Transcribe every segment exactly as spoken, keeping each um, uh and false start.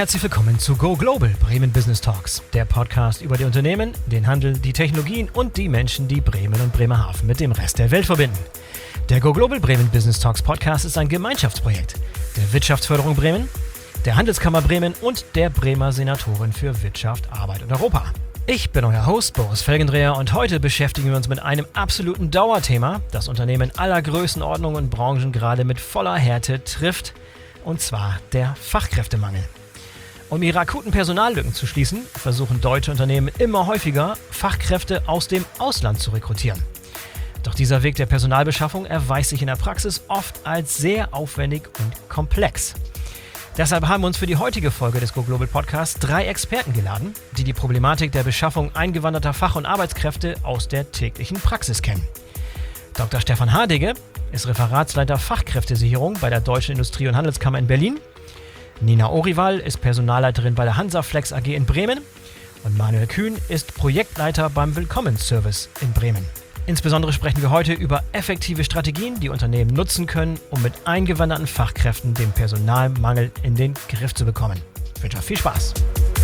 herzlich willkommen zu Go Global Bremen Business Talks, der Podcast über die Unternehmen, den Handel, die Technologien und die Menschen, die Bremen und Bremerhaven mit dem Rest der Welt verbinden. Der Go Global Bremen Business Talks Podcast ist ein Gemeinschaftsprojekt der Wirtschaftsförderung Bremen, der Handelskammer Bremen und der Bremer Senatorin für Wirtschaft, Arbeit und Europa. Ich bin euer Host Boris Felgendreher und heute beschäftigen wir uns mit einem absoluten Dauerthema, das Unternehmen aller Größenordnungen und Branchen gerade mit voller Härte trifft, und zwar der Fachkräftemangel. Um ihre akuten Personallücken zu schließen, versuchen deutsche Unternehmen immer häufiger, Fachkräfte aus dem Ausland zu rekrutieren. Doch dieser Weg der Personalbeschaffung erweist sich in der Praxis oft als sehr aufwendig und komplex. Deshalb haben wir uns für die heutige Folge des Go Global Podcasts drei Experten geladen, die die Problematik der Beschaffung eingewanderter Fach- und Arbeitskräfte aus der täglichen Praxis kennen. Doktor Stefan Hardegge ist Referatsleiter Fachkräftesicherung bei der Deutschen Industrie- und Handelskammer in Berlin. Nina Orival ist Personalleiterin bei der Hansaflex A G in Bremen und Manuel Kühn ist Projektleiter beim Willkommensservice in Bremen. Insbesondere sprechen wir heute über effektive Strategien, die Unternehmen nutzen können, um mit eingewanderten Fachkräften den Personalmangel in den Griff zu bekommen. Ich wünsche euch viel Spaß.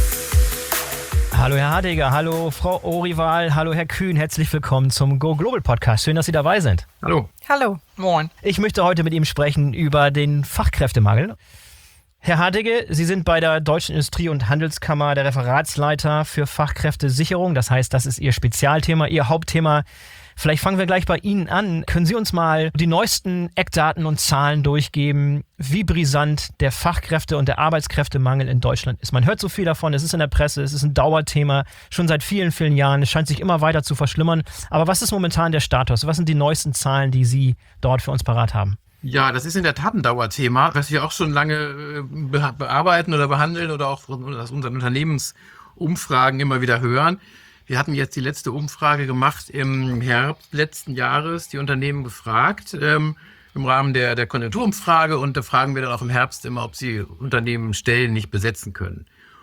Hallo Herr Hardegge, hallo Frau Orival, hallo Herr Kühn, herzlich willkommen zum Go Global Podcast. Schön, dass Sie dabei sind. Hallo. Hallo, moin. Ich möchte heute mit Ihnen sprechen über den Fachkräftemangel. Herr Hardegge, Sie sind bei der Deutschen Industrie- und Handelskammer der Referatsleiter für Fachkräftesicherung. Das heißt, das ist Ihr Spezialthema, Ihr Hauptthema. Vielleicht fangen wir gleich bei Ihnen an. Können Sie uns mal die neuesten Eckdaten und Zahlen durchgeben, wie brisant der Fachkräfte- und der Arbeitskräftemangel in Deutschland ist? Man hört so viel davon, es ist in der Presse, es ist ein Dauerthema, schon seit vielen, vielen Jahren. Es scheint sich immer weiter zu verschlimmern. Aber was ist momentan der Status? Was sind die neuesten Zahlen, die Sie dort für uns parat haben? Ja, das ist in der Tat ein Dauerthema, was wir auch schon lange be- bearbeiten oder behandeln oder auch aus unseren Unternehmensumfragen immer wieder hören. Wir hatten jetzt die letzte Umfrage gemacht im Herbst letzten Jahres, die Unternehmen gefragt, ähm, im Rahmen der, der Konjunkturumfrage, und da fragen wir dann auch im Herbst immer, ob sie Unternehmen Stellen nicht besetzen können.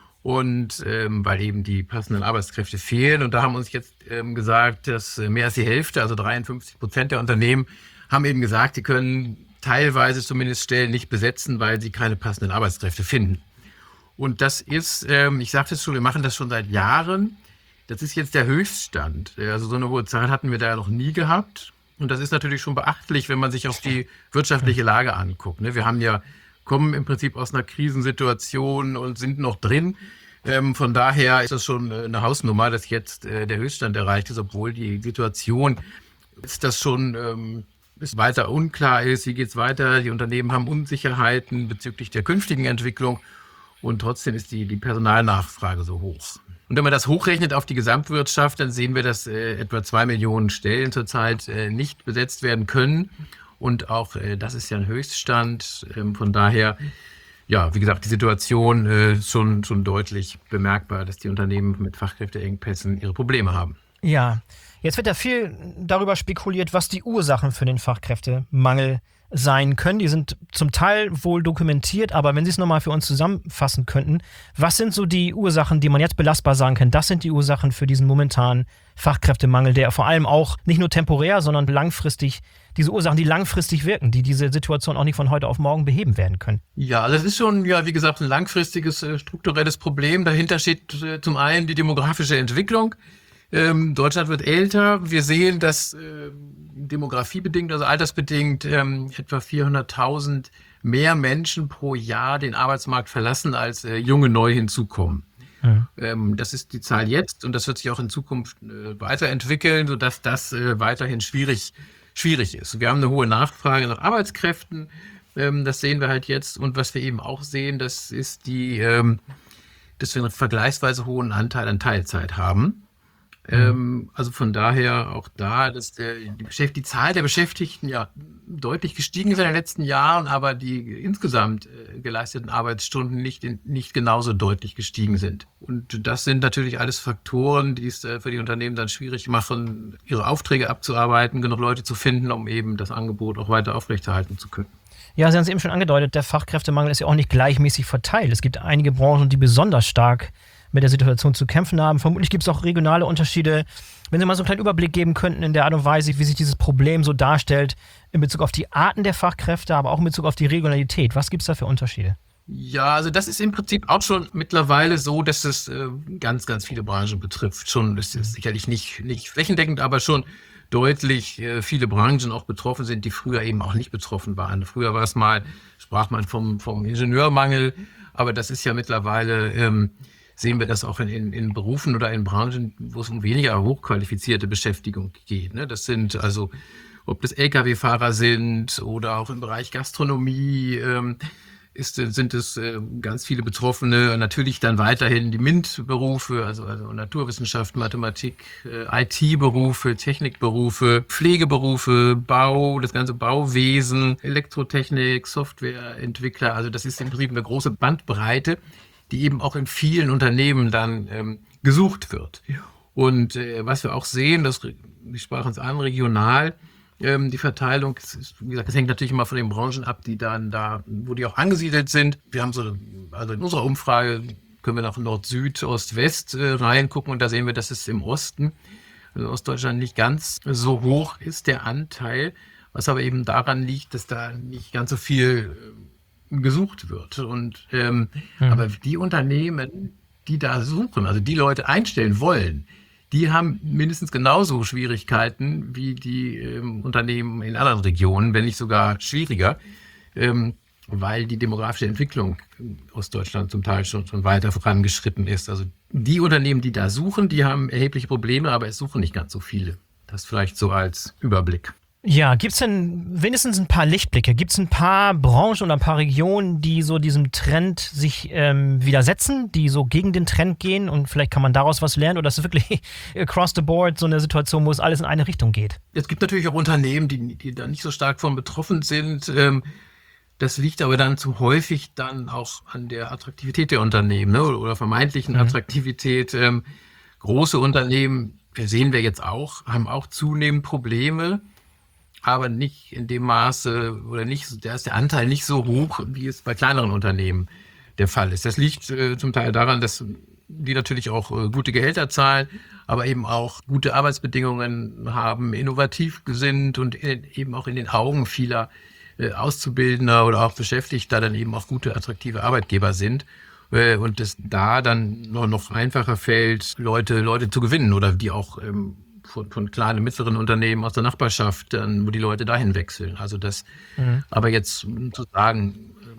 Und ähm, weil eben die passenden Arbeitskräfte fehlen. Und da haben uns jetzt ähm, gesagt, dass mehr als die Hälfte, also dreiundfünfzig Prozent der Unternehmen, haben eben gesagt, die können teilweise zumindest Stellen nicht besetzen, weil sie keine passenden Arbeitskräfte finden. Und das ist, ähm, ich sagte es schon, wir machen das schon seit Jahren. Das ist jetzt der Höchststand. Also so eine hohe Zahl hatten wir da noch nie gehabt. Und das ist natürlich schon beachtlich, wenn man sich auch die wirtschaftliche Lage anguckt. Wir haben ja, kommen im Prinzip aus einer Krisensituation und sind noch drin. Ähm, von daher ist das schon eine Hausnummer, dass jetzt äh, der Höchststand erreicht ist, obwohl die Situation ist das schon ähm, ist weiter unklar ist. Wie geht es weiter? Die Unternehmen haben Unsicherheiten bezüglich der künftigen Entwicklung und trotzdem ist die, die Personalnachfrage so hoch. Und wenn man das hochrechnet auf die Gesamtwirtschaft, dann sehen wir, dass äh, etwa zwei Millionen Stellen zurzeit äh, nicht besetzt werden können. Und auch äh, das ist ja ein Höchststand. Ähm, von daher, ja, wie gesagt, die Situation äh, schon, schon deutlich bemerkbar, dass die Unternehmen mit Fachkräfteengpässen ihre Probleme haben. Ja, jetzt wird ja viel darüber spekuliert, was die Ursachen für den Fachkräftemangel sein können. Die sind zum Teil wohl dokumentiert, aber wenn Sie es nochmal für uns zusammenfassen könnten, was sind so die Ursachen, die man jetzt belastbar sagen kann, das sind die Ursachen für diesen momentanen Fachkräftemangel, der vor allem auch nicht nur temporär, sondern langfristig, diese Ursachen, die langfristig wirken, die diese Situation auch nicht von heute auf morgen beheben werden können? Ja, also es ist schon, ja, wie gesagt, ein langfristiges äh, strukturelles Problem. Dahinter steht äh, zum einen die demografische Entwicklung. Ähm, Deutschland wird älter. Wir sehen, dass äh, demografiebedingt, also altersbedingt, ähm, etwa vierhunderttausend mehr Menschen pro Jahr den Arbeitsmarkt verlassen, als äh, junge neu hinzukommen. Mhm. Ähm, das ist die Zahl jetzt und das wird sich auch in Zukunft äh, weiterentwickeln, sodass das äh, weiterhin schwierig, schwierig ist. Wir haben eine hohe Nachfrage nach Arbeitskräften. Ähm, das sehen wir halt jetzt. Und was wir eben auch sehen, das ist die, ähm, dass wir einen vergleichsweise hohen Anteil an Teilzeit haben. Ähm, also von daher auch da, dass der, die, Beschäft- die Zahl der Beschäftigten ja deutlich gestiegen ist in den letzten Jahren, aber die insgesamt äh, geleisteten Arbeitsstunden nicht, in, nicht genauso deutlich gestiegen sind. Und das sind natürlich alles Faktoren, die es äh, für die Unternehmen dann schwierig machen, ihre Aufträge abzuarbeiten, genug Leute zu finden, um eben das Angebot auch weiter aufrechterhalten zu können. Ja, Sie haben es eben schon angedeutet, der Fachkräftemangel ist ja auch nicht gleichmäßig verteilt. Es gibt einige Branchen, die besonders stark mit der Situation zu kämpfen haben. Vermutlich gibt es auch regionale Unterschiede. Wenn Sie mal so einen kleinen Überblick geben könnten in der Art und Weise, wie sich dieses Problem so darstellt in Bezug auf die Arten der Fachkräfte, aber auch in Bezug auf die Regionalität. Was gibt es da für Unterschiede? Ja, also das ist im Prinzip auch schon mittlerweile so, dass es äh, ganz, ganz viele Branchen betrifft. Schon, es ist sicherlich nicht, nicht flächendeckend, aber schon deutlich äh, viele Branchen auch betroffen sind, die früher eben auch nicht betroffen waren. Früher war es mal, sprach man vom, vom Ingenieurmangel, aber das ist ja mittlerweile, ähm, sehen wir das auch in, in, in Berufen oder in Branchen, wo es um weniger hochqualifizierte Beschäftigung geht. Ne? Das sind also, ob das L K W-Fahrer sind oder auch im Bereich Gastronomie, ähm, Ist, sind es äh, ganz viele Betroffene, natürlich dann weiterhin die MINT-Berufe, also, also Naturwissenschaft, Mathematik, äh, I T-Berufe, Technikberufe, Pflegeberufe, Bau, das ganze Bauwesen, Elektrotechnik, Softwareentwickler. Also das ist im Prinzip eine große Bandbreite, die eben auch in vielen Unternehmen dann ähm, gesucht wird. Und äh, was wir auch sehen, das, ich sprach uns an, regional, die Verteilung, ist, wie gesagt, das hängt natürlich immer von den Branchen ab, die dann da, wo die auch angesiedelt sind. Wir haben so, also in unserer Umfrage können wir nach Nord, Süd, Ost, West äh, reingucken und da sehen wir, dass es im Osten, also Ostdeutschland, nicht ganz so hoch ist, der Anteil, was aber eben daran liegt, dass da nicht ganz so viel äh, gesucht wird. Und ähm, mhm. aber die Unternehmen, die da suchen, also die Leute einstellen wollen, die haben mindestens genauso Schwierigkeiten wie die ähm, Unternehmen in anderen Regionen, wenn nicht sogar schwieriger, ähm, weil die demografische Entwicklung aus Deutschland zum Teil schon, schon weiter vorangeschritten ist. Also die Unternehmen, die da suchen, die haben erhebliche Probleme, aber es suchen nicht ganz so viele. Das vielleicht so als Überblick. Ja, gibt es denn wenigstens ein paar Lichtblicke? Gibt es ein paar Branchen oder ein paar Regionen, die so diesem Trend sich ähm, widersetzen, die so gegen den Trend gehen und vielleicht kann man daraus was lernen? Oder ist es wirklich across the board so eine Situation, wo es alles in eine Richtung geht? Es gibt natürlich auch Unternehmen, die, die da nicht so stark von betroffen sind. Ähm, das liegt aber dann zu häufig dann auch an der Attraktivität der Unternehmen, ne? Oder vermeintlichen mhm. Attraktivität. Ähm, große Unternehmen, sehen wir jetzt auch, haben auch zunehmend Probleme. Aber nicht in dem Maße oder nicht, da ist der Anteil nicht so hoch, wie es bei kleineren Unternehmen der Fall ist. Das liegt äh, zum Teil daran, dass die natürlich auch äh, gute Gehälter zahlen, aber eben auch gute Arbeitsbedingungen haben, innovativ sind und in, eben auch in den Augen vieler äh, Auszubildender oder auch Beschäftigter dann eben auch gute, attraktive Arbeitgeber sind. Äh, und es da dann noch, noch einfacher fällt, Leute, Leute zu gewinnen oder die auch ähm, Von, von kleinen, mittleren Unternehmen aus der Nachbarschaft, dann, wo die Leute dahin wechseln. Also das, mhm. aber jetzt zu sagen,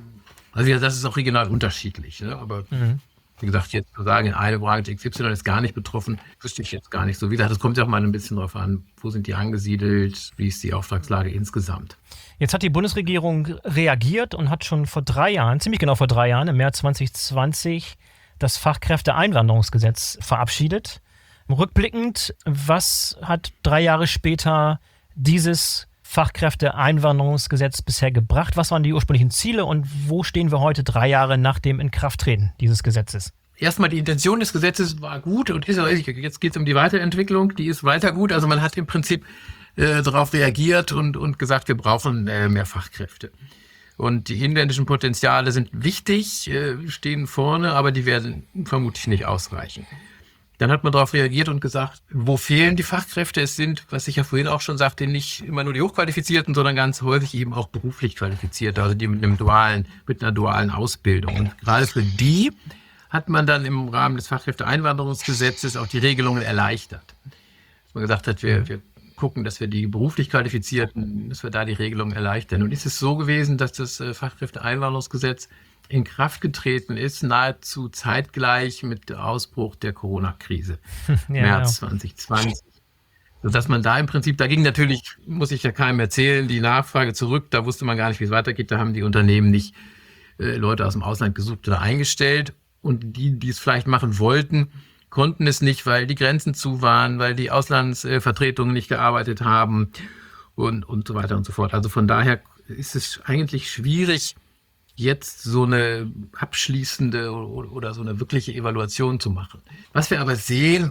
also das ist auch regional unterschiedlich. Ne? Aber mhm. wie gesagt, jetzt zu sagen, in eine Branche X Y ist gar nicht betroffen, wüsste ich jetzt gar nicht so. Wie gesagt, das kommt ja auch mal ein bisschen drauf an, wo sind die angesiedelt, wie ist die Auftragslage insgesamt. Jetzt hat die Bundesregierung reagiert und hat schon vor drei Jahren, ziemlich genau vor drei Jahren, im März zwanzig zwanzig, das Fachkräfteeinwanderungsgesetz verabschiedet. Rückblickend, was hat drei Jahre später dieses Fachkräfteeinwanderungsgesetz bisher gebracht? Was waren die ursprünglichen Ziele und wo stehen wir heute drei Jahre nach dem Inkrafttreten dieses Gesetzes? Erstmal die Intention des Gesetzes war gut und ist, jetzt geht es um die Weiterentwicklung, die ist weiter gut. Also man hat im Prinzip äh, darauf reagiert und, und gesagt, wir brauchen äh, mehr Fachkräfte. Und die inländischen Potenziale sind wichtig, äh, stehen vorne, aber die werden vermutlich nicht ausreichen. Dann hat man darauf reagiert und gesagt, wo fehlen die Fachkräfte? Es sind, was ich ja vorhin auch schon sagte, nicht immer nur die Hochqualifizierten, sondern ganz häufig eben auch beruflich Qualifizierte, also die mit einem dualen, mit einer dualen Ausbildung. Und gerade für die hat man dann im Rahmen des Fachkräfteeinwanderungsgesetzes auch die Regelungen erleichtert. Dass man gesagt hat, wir, wir gucken, dass wir die beruflich Qualifizierten, dass wir da die Regelungen erleichtern. Und ist es so gewesen, dass das Fachkräfteeinwanderungsgesetz in Kraft getreten ist, nahezu zeitgleich mit dem Ausbruch der Corona-Krise, ja, März ja. zwanzig zwanzig. Sodass man da im Prinzip, da ging natürlich, muss ich ja keinem erzählen, die Nachfrage zurück, da wusste man gar nicht, wie es weitergeht, da haben die Unternehmen nicht äh, Leute aus dem Ausland gesucht oder eingestellt und die, die es vielleicht machen wollten, konnten es nicht, weil die Grenzen zu waren, weil die Auslandsvertretungen nicht gearbeitet haben und, und so weiter und so fort. Also von daher ist es eigentlich schwierig, jetzt so eine abschließende oder so eine wirkliche Evaluation zu machen. Was wir aber sehen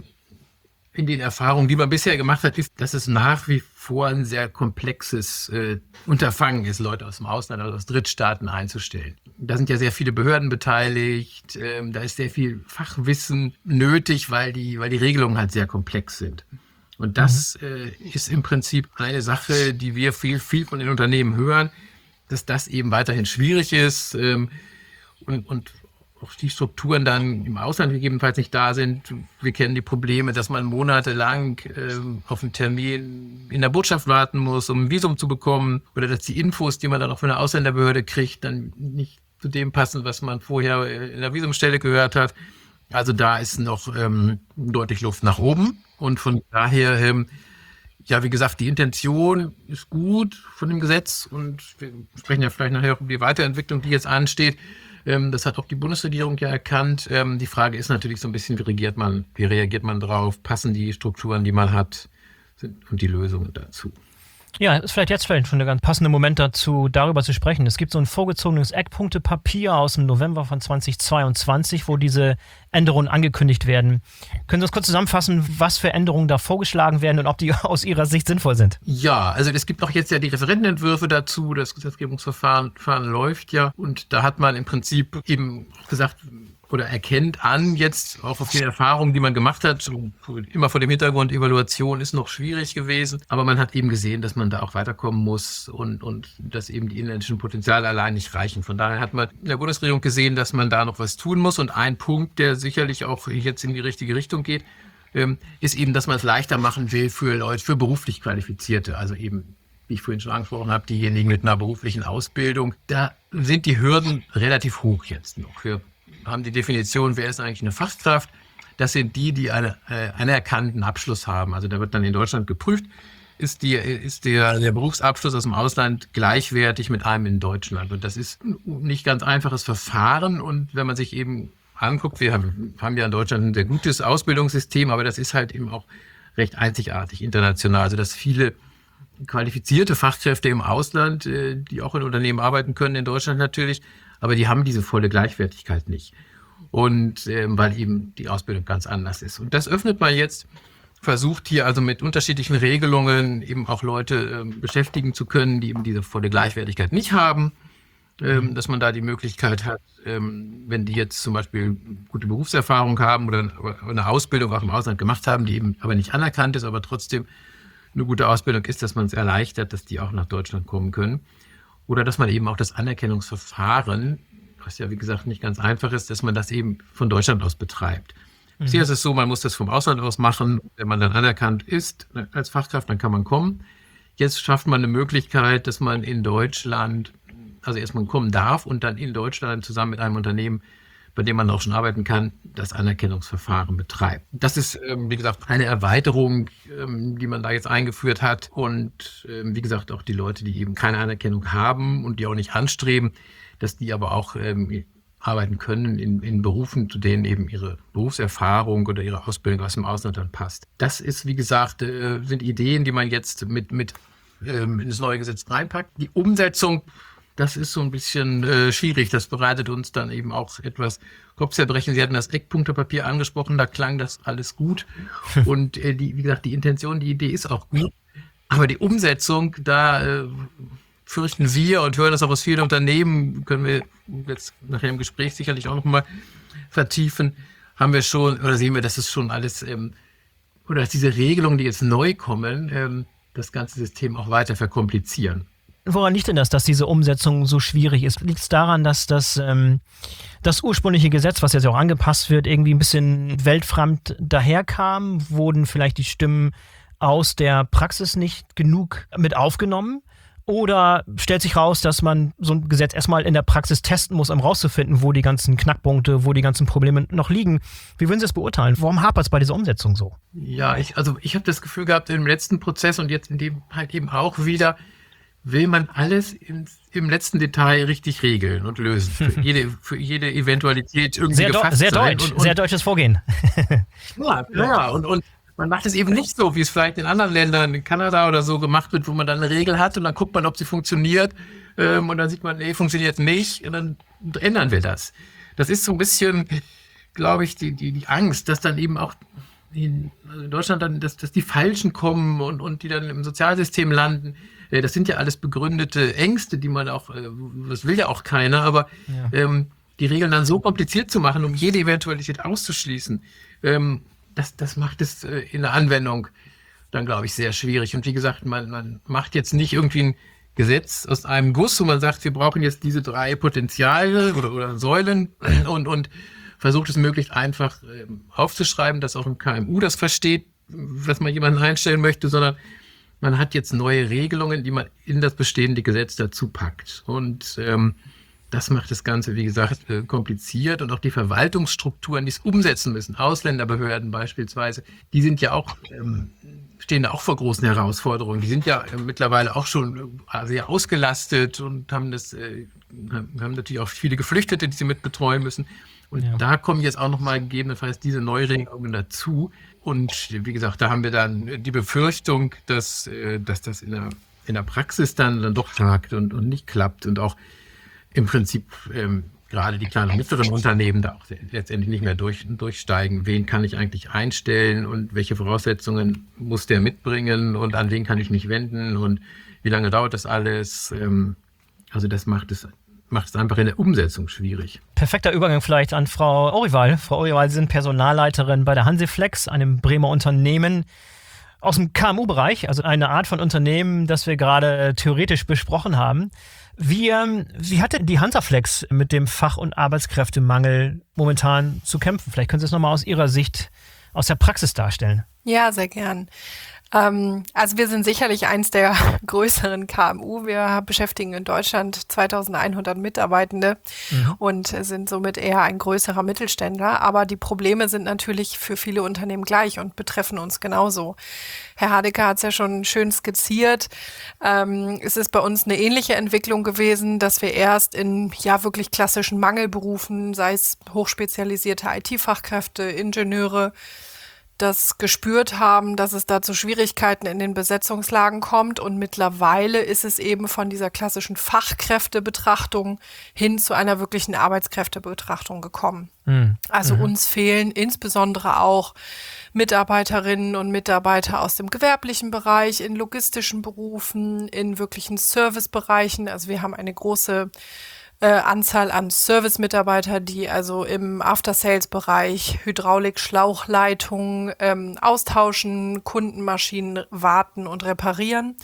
in den Erfahrungen, die man bisher gemacht hat, ist, dass es nach wie vor ein sehr komplexes äh, Unterfangen ist, Leute aus dem Ausland oder aus Drittstaaten einzustellen. Da sind ja sehr viele Behörden beteiligt, ähm, da ist sehr viel Fachwissen nötig, weil die, weil die Regelungen halt sehr komplex sind. Und das mhm. äh, ist im Prinzip eine Sache, die wir viel, viel von den Unternehmen hören, dass das eben weiterhin schwierig ist. Ähm, und, und auch die Strukturen dann im Ausland gegebenenfalls nicht da sind. Wir kennen die Probleme, dass man monatelang äh, auf einen Termin in der Botschaft warten muss, um ein Visum zu bekommen, oder dass die Infos, die man dann auch von der Ausländerbehörde kriegt, dann nicht zu dem passen, was man vorher in der Visumstelle gehört hat. Also da ist noch ähm, deutlich Luft nach oben, und von daher, ähm, ja, wie gesagt, die Intention ist gut von dem Gesetz, und wir sprechen ja vielleicht nachher auch über die Weiterentwicklung, die jetzt ansteht. Das hat auch die Bundesregierung ja erkannt. Die Frage ist natürlich so ein bisschen, wie reagiert man, wie reagiert man drauf? Passen die Strukturen, die man hat, und die Lösungen dazu? Ja, ist vielleicht jetzt vielleicht schon ein ganz passender Moment dazu, darüber zu sprechen. Es gibt so ein vorgezogenes Eckpunktepapier aus dem November von zweitausendzweiundzwanzig, wo diese Änderungen angekündigt werden. Können Sie uns kurz zusammenfassen, was für Änderungen da vorgeschlagen werden und ob die aus Ihrer Sicht sinnvoll sind? Ja, also es gibt auch jetzt ja die Referentenentwürfe dazu. Das Gesetzgebungsverfahren Verfahren läuft ja. Und da hat man im Prinzip eben gesagt, oder erkennt an, jetzt auch auf die Erfahrungen, die man gemacht hat, immer vor dem Hintergrund, Evaluation ist noch schwierig gewesen, aber man hat eben gesehen, dass man da auch weiterkommen muss, und, und dass eben die inländischen Potenziale allein nicht reichen. Von daher hat man in der Bundesregierung gesehen, dass man da noch was tun muss, und ein Punkt, der sicherlich auch jetzt in die richtige Richtung geht, ist eben, dass man es leichter machen will für Leute, für beruflich Qualifizierte, also eben, wie ich vorhin schon angesprochen habe, diejenigen mit einer beruflichen Ausbildung. Da sind die Hürden relativ hoch jetzt noch. Wir haben die Definition, wer ist eigentlich eine Fachkraft? Das sind die, die einen äh, anerkannten Abschluss haben. Also da wird dann in Deutschland geprüft, ist, die, ist der, der Berufsabschluss aus dem Ausland gleichwertig mit einem in Deutschland. Und das ist ein nicht ganz einfaches Verfahren. Und wenn man sich eben anguckt, wir haben, haben ja in Deutschland ein sehr gutes Ausbildungssystem, aber das ist halt eben auch recht einzigartig international. Also dass viele qualifizierte Fachkräfte im Ausland, äh, die auch in Unternehmen arbeiten können, in Deutschland natürlich, aber die haben diese volle Gleichwertigkeit nicht. Und ähm, weil eben die Ausbildung ganz anders ist. Und das öffnet man jetzt, versucht hier also mit unterschiedlichen Regelungen eben auch Leute ähm, beschäftigen zu können, die eben diese volle Gleichwertigkeit nicht haben. Ähm, dass man da die Möglichkeit hat, ähm, wenn die jetzt zum Beispiel gute Berufserfahrung haben oder eine Ausbildung auch im Ausland gemacht haben, die eben aber nicht anerkannt ist, aber trotzdem eine gute Ausbildung ist, dass man es erleichtert, dass die auch nach Deutschland kommen können. Oder dass man eben auch das Anerkennungsverfahren, was ja wie gesagt nicht ganz einfach ist, dass man das eben von Deutschland aus betreibt. Mhm. Bisher ist es so, man muss das vom Ausland aus machen. Wenn man dann anerkannt ist als Fachkraft, dann kann man kommen. Jetzt schafft man eine Möglichkeit, dass man in Deutschland, also erstmal kommen darf und dann in Deutschland zusammen mit einem Unternehmen, bei dem man auch schon arbeiten kann, das Anerkennungsverfahren betreibt. Das ist, ähm, wie gesagt, eine Erweiterung, ähm, die man da jetzt eingeführt hat. Und ähm, wie gesagt, auch die Leute, die eben keine Anerkennung haben und die auch nicht anstreben, dass die aber auch ähm, arbeiten können in, in Berufen, zu denen eben ihre Berufserfahrung oder ihre Ausbildung aus dem Ausland dann passt. Das ist, wie gesagt, äh, sind Ideen, die man jetzt mit, mit ähm, in das neue Gesetz reinpackt. Die Umsetzung, das ist so ein bisschen äh, schwierig. Das bereitet uns dann eben auch etwas Kopfzerbrechen. Sie hatten das Eckpunktepapier angesprochen, da klang das alles gut. Und äh, die, wie gesagt, die Intention, die Idee ist auch gut. Aber die Umsetzung, da äh, fürchten wir und hören das auch aus vielen Unternehmen, können wir jetzt nachher im Gespräch sicherlich auch nochmal vertiefen, haben wir schon, oder sehen wir, dass es schon alles, ähm, oder dass diese Regelungen, die jetzt neu kommen, ähm, das ganze System auch weiter verkomplizieren. Woran liegt denn das, dass diese Umsetzung so schwierig ist? Liegt es daran, dass das, ähm, das ursprüngliche Gesetz, was jetzt auch angepasst wird, irgendwie ein bisschen weltfremd daherkam? Wurden vielleicht die Stimmen aus der Praxis nicht genug mit aufgenommen? Oder stellt sich raus, dass man so ein Gesetz erstmal in der Praxis testen muss, um rauszufinden, wo die ganzen Knackpunkte, wo die ganzen Probleme noch liegen? Wie würden Sie das beurteilen? Warum hapert es bei dieser Umsetzung so? Ja, ich, also ich habe das Gefühl gehabt, im letzten Prozess und jetzt in dem halt eben auch wieder, will man alles im, im letzten Detail richtig regeln und lösen. Für jede, für jede Eventualität irgendwie sehr gefasst do- sehr sein. Deutsch, und, und, sehr deutsches Vorgehen. ja, ja und, und man macht es eben nicht so, wie es vielleicht in anderen Ländern, in Kanada oder so gemacht wird, wo man dann eine Regel hat und dann guckt man, ob sie funktioniert. Ähm, und dann sieht man, nee, funktioniert nicht. Und dann ändern wir das. Das ist so ein bisschen, glaube ich, die, die, die Angst, dass dann eben auch in, also in Deutschland dann, dass, dass die Falschen kommen und, und die dann im Sozialsystem landen. Das sind ja alles begründete Ängste, die man auch, das will ja auch keiner, aber ja. ähm, die Regeln dann so kompliziert zu machen, um jede Eventualität auszuschließen, ähm, das, das macht es äh, in der Anwendung dann, glaube ich, sehr schwierig. Und wie gesagt, man, man macht jetzt nicht irgendwie ein Gesetz aus einem Guss, wo man sagt, wir brauchen jetzt diese drei Potenziale oder, oder Säulen und, und versucht es möglichst einfach äh, aufzuschreiben, dass auch ein K M U das versteht, was man jemanden einstellen möchte, sondern man hat jetzt neue Regelungen, die man in das bestehende Gesetz dazu packt. Und ähm, das macht das Ganze, wie gesagt, äh, kompliziert. Und auch die Verwaltungsstrukturen, die es umsetzen müssen, Ausländerbehörden beispielsweise, die sind ja auch, ähm, stehen da auch vor großen Herausforderungen. Die sind ja äh, mittlerweile auch schon äh, sehr ausgelastet und haben das, äh, haben natürlich auch viele Geflüchtete, die sie mit betreuen müssen. Und ja. da kommen jetzt auch nochmal gegebenenfalls diese Neuregelungen dazu. Und wie gesagt, da haben wir dann die Befürchtung, dass, äh, dass das in der, in der Praxis dann, dann doch hakt und, und nicht klappt und auch im Prinzip ähm, gerade die kleinen und mittleren Unternehmen da auch letztendlich nicht mehr durch, durchsteigen. Wen kann ich eigentlich einstellen und welche Voraussetzungen muss der mitbringen und an wen kann ich mich wenden und wie lange dauert das alles? Ähm, also das macht es, macht es einfach in der Umsetzung schwierig. Perfekter Übergang vielleicht an Frau Oriwal. Frau Oriwal, Sie sind Personalleiterin bei der Hanseflex, einem Bremer Unternehmen aus dem K M U-Bereich, also eine Art von Unternehmen, das wir gerade äh, theoretisch besprochen haben. Wie, ähm, wie hat denn die Hansaflex mit dem Fach- und Arbeitskräftemangel momentan zu kämpfen? Vielleicht können Sie es nochmal aus Ihrer Sicht, aus der Praxis darstellen. Ja, sehr gern. Ähm, also wir sind sicherlich eins der größeren K M U. Wir beschäftigen in Deutschland zweitausendeinhundert Mitarbeitende mhm. und sind somit eher ein größerer Mittelständler. Aber die Probleme sind natürlich für viele Unternehmen gleich und betreffen uns genauso. Herr Hardecke hat es ja schon schön skizziert. Ähm, es ist bei uns eine ähnliche Entwicklung gewesen, dass wir erst in ja wirklich klassischen Mangelberufen, sei es hochspezialisierte I T-Fachkräfte, Ingenieure, das gespürt haben, dass es da zu Schwierigkeiten in den Besetzungslagen kommt. Und mittlerweile ist es eben von dieser klassischen Fachkräftebetrachtung hin zu einer wirklichen Arbeitskräftebetrachtung gekommen. Mhm. Also mhm. uns fehlen insbesondere auch Mitarbeiterinnen und Mitarbeiter aus dem gewerblichen Bereich, in logistischen Berufen, in wirklichen Servicebereichen. Also wir haben eine große Äh, Anzahl an Service-Mitarbeiter, die also im After-Sales-Bereich Hydraulik, Schlauchleitungen ähm, austauschen, Kundenmaschinen warten und reparieren.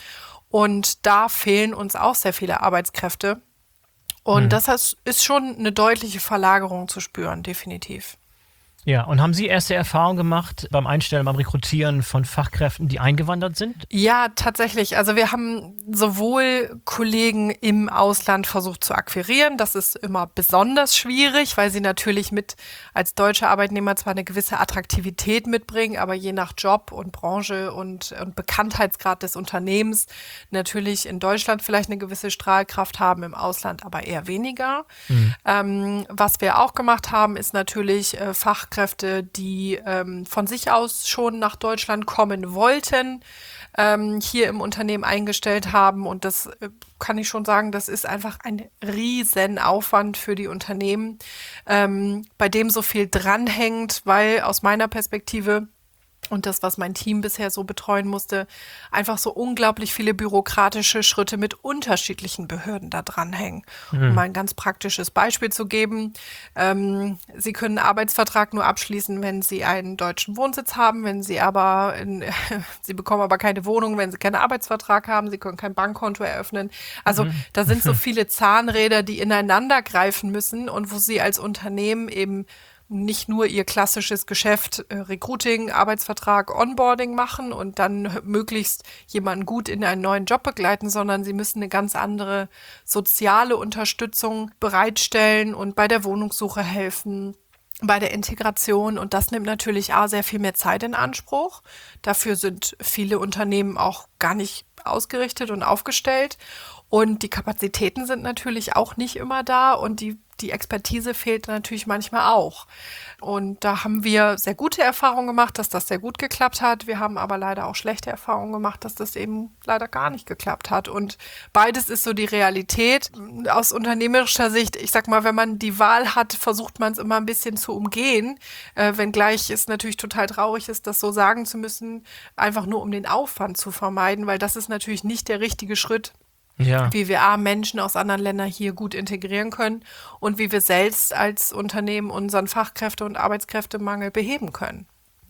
Und da fehlen uns auch sehr viele Arbeitskräfte. Und mhm. das heißt, ist schon eine deutliche Verlagerung zu spüren, definitiv. Ja, und haben Sie erste Erfahrungen gemacht beim Einstellen, beim Rekrutieren von Fachkräften, die eingewandert sind? Ja, tatsächlich. Also wir haben sowohl Kollegen im Ausland versucht zu akquirieren. Das ist immer besonders schwierig, weil sie natürlich mit als deutsche Arbeitnehmer zwar eine gewisse Attraktivität mitbringen, aber je nach Job und Branche und, und Bekanntheitsgrad des Unternehmens natürlich in Deutschland vielleicht eine gewisse Strahlkraft haben, im Ausland aber eher weniger. Mhm. Ähm, was wir auch gemacht haben, ist natürlich äh, Fachkräfte, Kräfte, die ähm, von sich aus schon nach Deutschland kommen wollten, ähm, hier im Unternehmen eingestellt haben. Und das äh, kann ich schon sagen, das ist einfach ein Riesenaufwand für die Unternehmen, ähm, bei dem so viel dranhängt, weil aus meiner Perspektive und das, was mein Team bisher so betreuen musste, einfach so unglaublich viele bürokratische Schritte mit unterschiedlichen Behörden da dranhängen. Mhm. Um mal ein ganz praktisches Beispiel zu geben. Ähm, Sie können einen Arbeitsvertrag nur abschließen, wenn Sie einen deutschen Wohnsitz haben, wenn Sie aber, in, Sie bekommen aber keine Wohnung, wenn Sie keinen Arbeitsvertrag haben, Sie können kein Bankkonto eröffnen. Also mhm. da sind so viele Zahnräder, die ineinander greifen müssen und wo Sie als Unternehmen eben nicht nur ihr klassisches Geschäft äh, Recruiting, Arbeitsvertrag, Onboarding machen und dann möglichst jemanden gut in einen neuen Job begleiten, sondern sie müssen eine ganz andere soziale Unterstützung bereitstellen und bei der Wohnungssuche helfen, bei der Integration. Und das nimmt natürlich auch sehr viel mehr Zeit in Anspruch. Dafür sind viele Unternehmen auch gar nicht ausgerichtet und aufgestellt. Und die Kapazitäten sind natürlich auch nicht immer da und die Die Expertise fehlt natürlich manchmal auch. Und da haben wir sehr gute Erfahrungen gemacht, dass das sehr gut geklappt hat. Wir haben aber leider auch schlechte Erfahrungen gemacht, dass das eben leider gar nicht geklappt hat. Und beides ist so die Realität. Aus unternehmerischer Sicht, ich sag mal, wenn man die Wahl hat, versucht man es immer ein bisschen zu umgehen. Äh, wenngleich es natürlich total traurig ist, das so sagen zu müssen, einfach nur um den Aufwand zu vermeiden, weil das ist natürlich nicht der richtige Schritt. Ja. Wie wir A, Menschen aus anderen Ländern hier gut integrieren können und wie wir selbst als Unternehmen unseren Fachkräfte- und Arbeitskräftemangel beheben können.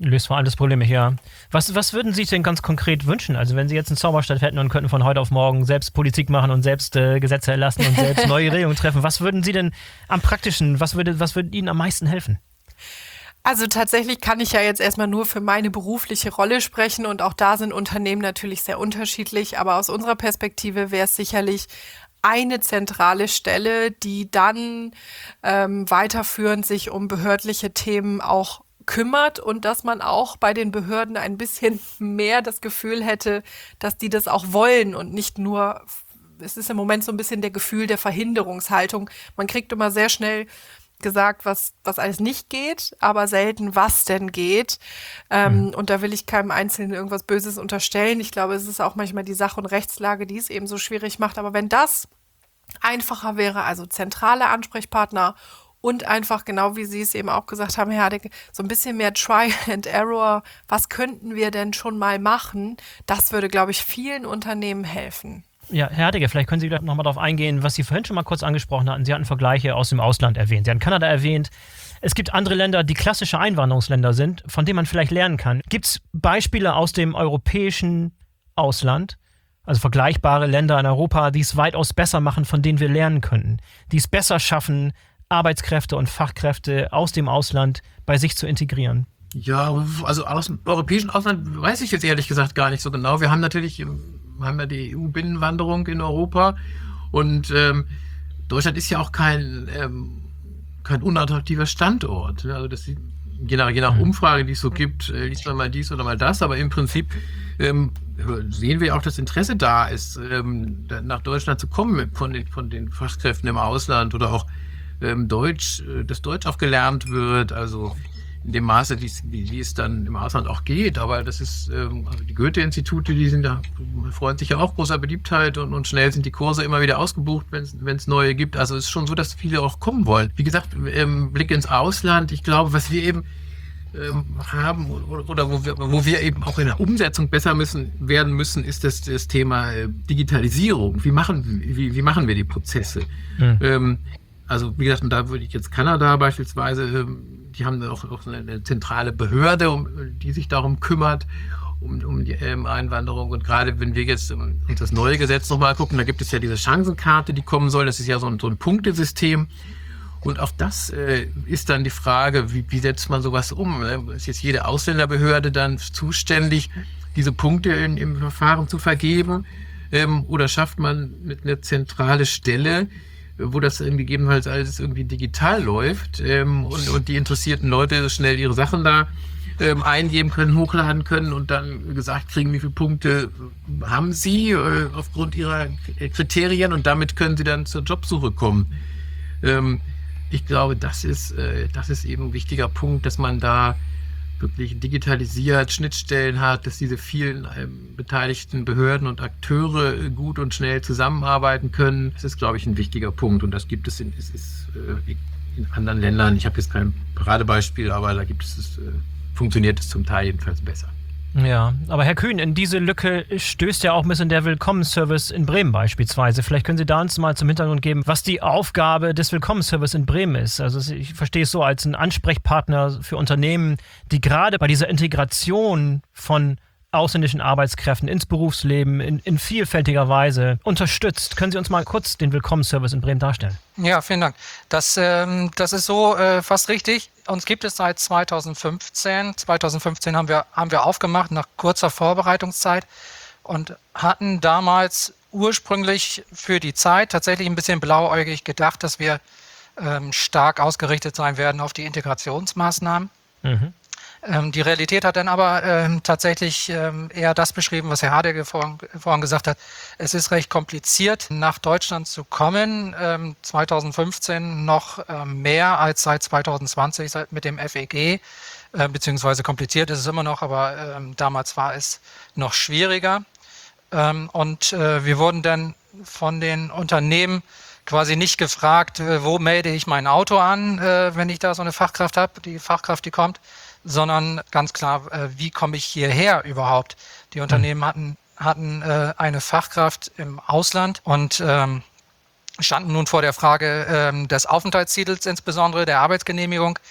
Löst vor allem das Problem hier. Was, was würden Sie sich denn ganz konkret wünschen? Also wenn Sie jetzt einen Zauberstab hätten und könnten von heute auf morgen selbst Politik machen und selbst äh, Gesetze erlassen und selbst neue Regelungen treffen, was würden Sie denn am praktischen, was würde, was würde Ihnen am meisten helfen? Also tatsächlich kann ich ja jetzt erstmal nur für meine berufliche Rolle sprechen und auch da sind Unternehmen natürlich sehr unterschiedlich, aber aus unserer Perspektive wäre es sicherlich eine zentrale Stelle, die dann ähm, weiterführend sich um behördliche Themen auch kümmert und dass man auch bei den Behörden ein bisschen mehr das Gefühl hätte, dass die das auch wollen und nicht nur, es ist im Moment so ein bisschen der Gefühl der Verhinderungshaltung. Man kriegt immer sehr schnell gesagt, was, was alles nicht geht, aber selten, was denn geht. Ähm, mhm. Und da will ich keinem Einzelnen irgendwas Böses unterstellen. Ich glaube, es ist auch manchmal die Sach- und Rechtslage, die es eben so schwierig macht. Aber wenn das einfacher wäre, also zentrale Ansprechpartner und einfach, genau wie Sie es eben auch gesagt haben, Herr Hardecke, so ein bisschen mehr Try and Error, was könnten wir denn schon mal machen, das würde, glaube ich, vielen Unternehmen helfen. Ja, Herr Hardecke, vielleicht können Sie noch mal darauf eingehen, was Sie vorhin schon mal kurz angesprochen hatten. Sie hatten Vergleiche aus dem Ausland erwähnt. Sie hatten Kanada erwähnt. Es gibt andere Länder, die klassische Einwanderungsländer sind, von denen man vielleicht lernen kann. Gibt es Beispiele aus dem europäischen Ausland, also vergleichbare Länder in Europa, die es weitaus besser machen, von denen wir lernen könnten, die es besser schaffen, Arbeitskräfte und Fachkräfte aus dem Ausland bei sich zu integrieren? Ja, also aus dem europäischen Ausland weiß ich jetzt ehrlich gesagt gar nicht so genau. Wir haben natürlich, wir haben ja die E U-Binnenwanderung in Europa und ähm, Deutschland ist ja auch kein, ähm, kein unattraktiver Standort. Also das, je nach, je nach Umfrage, die es so gibt, äh, liest man mal dies oder mal das, aber im Prinzip ähm, sehen wir auch, dass Interesse da ist, ähm, nach Deutschland zu kommen von den, von den Fachkräften im Ausland oder auch ähm, Deutsch, äh, dass Deutsch auch gelernt wird, also in dem Maße, wie, wie es dann im Ausland auch geht. Aber das ist, ähm, also die Goethe-Institute, die sind da, freuen sich ja auch großer Beliebtheit und, und schnell sind die Kurse immer wieder ausgebucht, wenn es neue gibt. Also es ist schon so, dass viele auch kommen wollen. Wie gesagt, ähm, Blick ins Ausland, ich glaube, was wir eben ähm, haben oder, oder wo, wir, wo wir eben auch in der Umsetzung besser müssen, werden müssen, ist das, das Thema äh, Digitalisierung. Wie machen, wie, wie machen wir die Prozesse? Mhm. Ähm, also wie gesagt, und da würde ich jetzt Kanada beispielsweise, ähm, die haben auch, auch eine, eine zentrale Behörde, um, die sich darum kümmert, um, um die ähm, Einwanderung. Und gerade wenn wir jetzt um, uns das neue Gesetz nochmal gucken, da gibt es ja diese Chancenkarte, die kommen soll. Das ist ja so ein, so ein Punktesystem. Und auch das äh, ist dann die Frage, wie, wie setzt man sowas um? Ist jetzt jede Ausländerbehörde dann zuständig, diese Punkte in, im Verfahren zu vergeben? Ähm, oder schafft man mit einer zentrale Stelle, wo das gegebenenfalls alles irgendwie digital läuft ähm, und, und die interessierten Leute schnell ihre Sachen da ähm, eingeben können, hochladen können und dann gesagt kriegen, wie viele Punkte haben sie äh, aufgrund ihrer Kriterien und damit können sie dann zur Jobsuche kommen. Ähm, ich glaube, das ist, äh, das ist eben ein wichtiger Punkt, dass man da wirklich digitalisiert, Schnittstellen hat, dass diese vielen ähm, beteiligten Behörden und Akteure äh, gut und schnell zusammenarbeiten können. Das ist, glaube ich, ein wichtiger Punkt und das gibt es in, es ist, äh, in anderen Ländern. Ich habe jetzt kein Paradebeispiel, aber da gibt es, es äh, funktioniert es zum Teil jedenfalls besser. Ja, aber Herr Kühn, in diese Lücke stößt ja auch ein bisschen der Willkommensservice in Bremen beispielsweise. Vielleicht können Sie da uns mal zum Hintergrund geben, was die Aufgabe des Willkommensservice in Bremen ist. Also ich verstehe es so als ein Ansprechpartner für Unternehmen, die gerade bei dieser Integration von ausländischen Arbeitskräften ins Berufsleben in, in vielfältiger Weise unterstützt. Können Sie uns mal kurz den Willkommensservice in Bremen darstellen? Ja, vielen Dank. Das, ähm, das ist so äh, fast richtig. Uns gibt es seit zweitausendfünfzehn. zweitausendfünfzehn haben wir, haben wir aufgemacht nach kurzer Vorbereitungszeit und hatten damals ursprünglich für die Zeit tatsächlich ein bisschen blauäugig gedacht, dass wir ähm, stark ausgerichtet sein werden auf die Integrationsmaßnahmen. Mhm. Ähm, die Realität hat dann aber ähm, tatsächlich ähm, eher das beschrieben, was Herr Hardecke vorhin, vorhin gesagt hat. Es ist recht kompliziert, nach Deutschland zu kommen. Ähm, zweitausendfünfzehn noch ähm, mehr als seit zweitausendzwanzig seit, mit dem F E G. Äh, beziehungsweise kompliziert ist es immer noch, aber ähm, damals war es noch schwieriger. Ähm, und äh, wir wurden dann von den Unternehmen quasi nicht gefragt, äh, wo melde ich mein Auto an, äh, wenn ich da so eine Fachkraft habe, die Fachkraft, die kommt, sondern ganz klar, äh, wie komme ich hierher überhaupt? Die Unternehmen hatten, hatten äh, eine Fachkraft im Ausland und ähm, standen nun vor der Frage ähm, des Aufenthaltstitels, insbesondere der Arbeitsgenehmigung.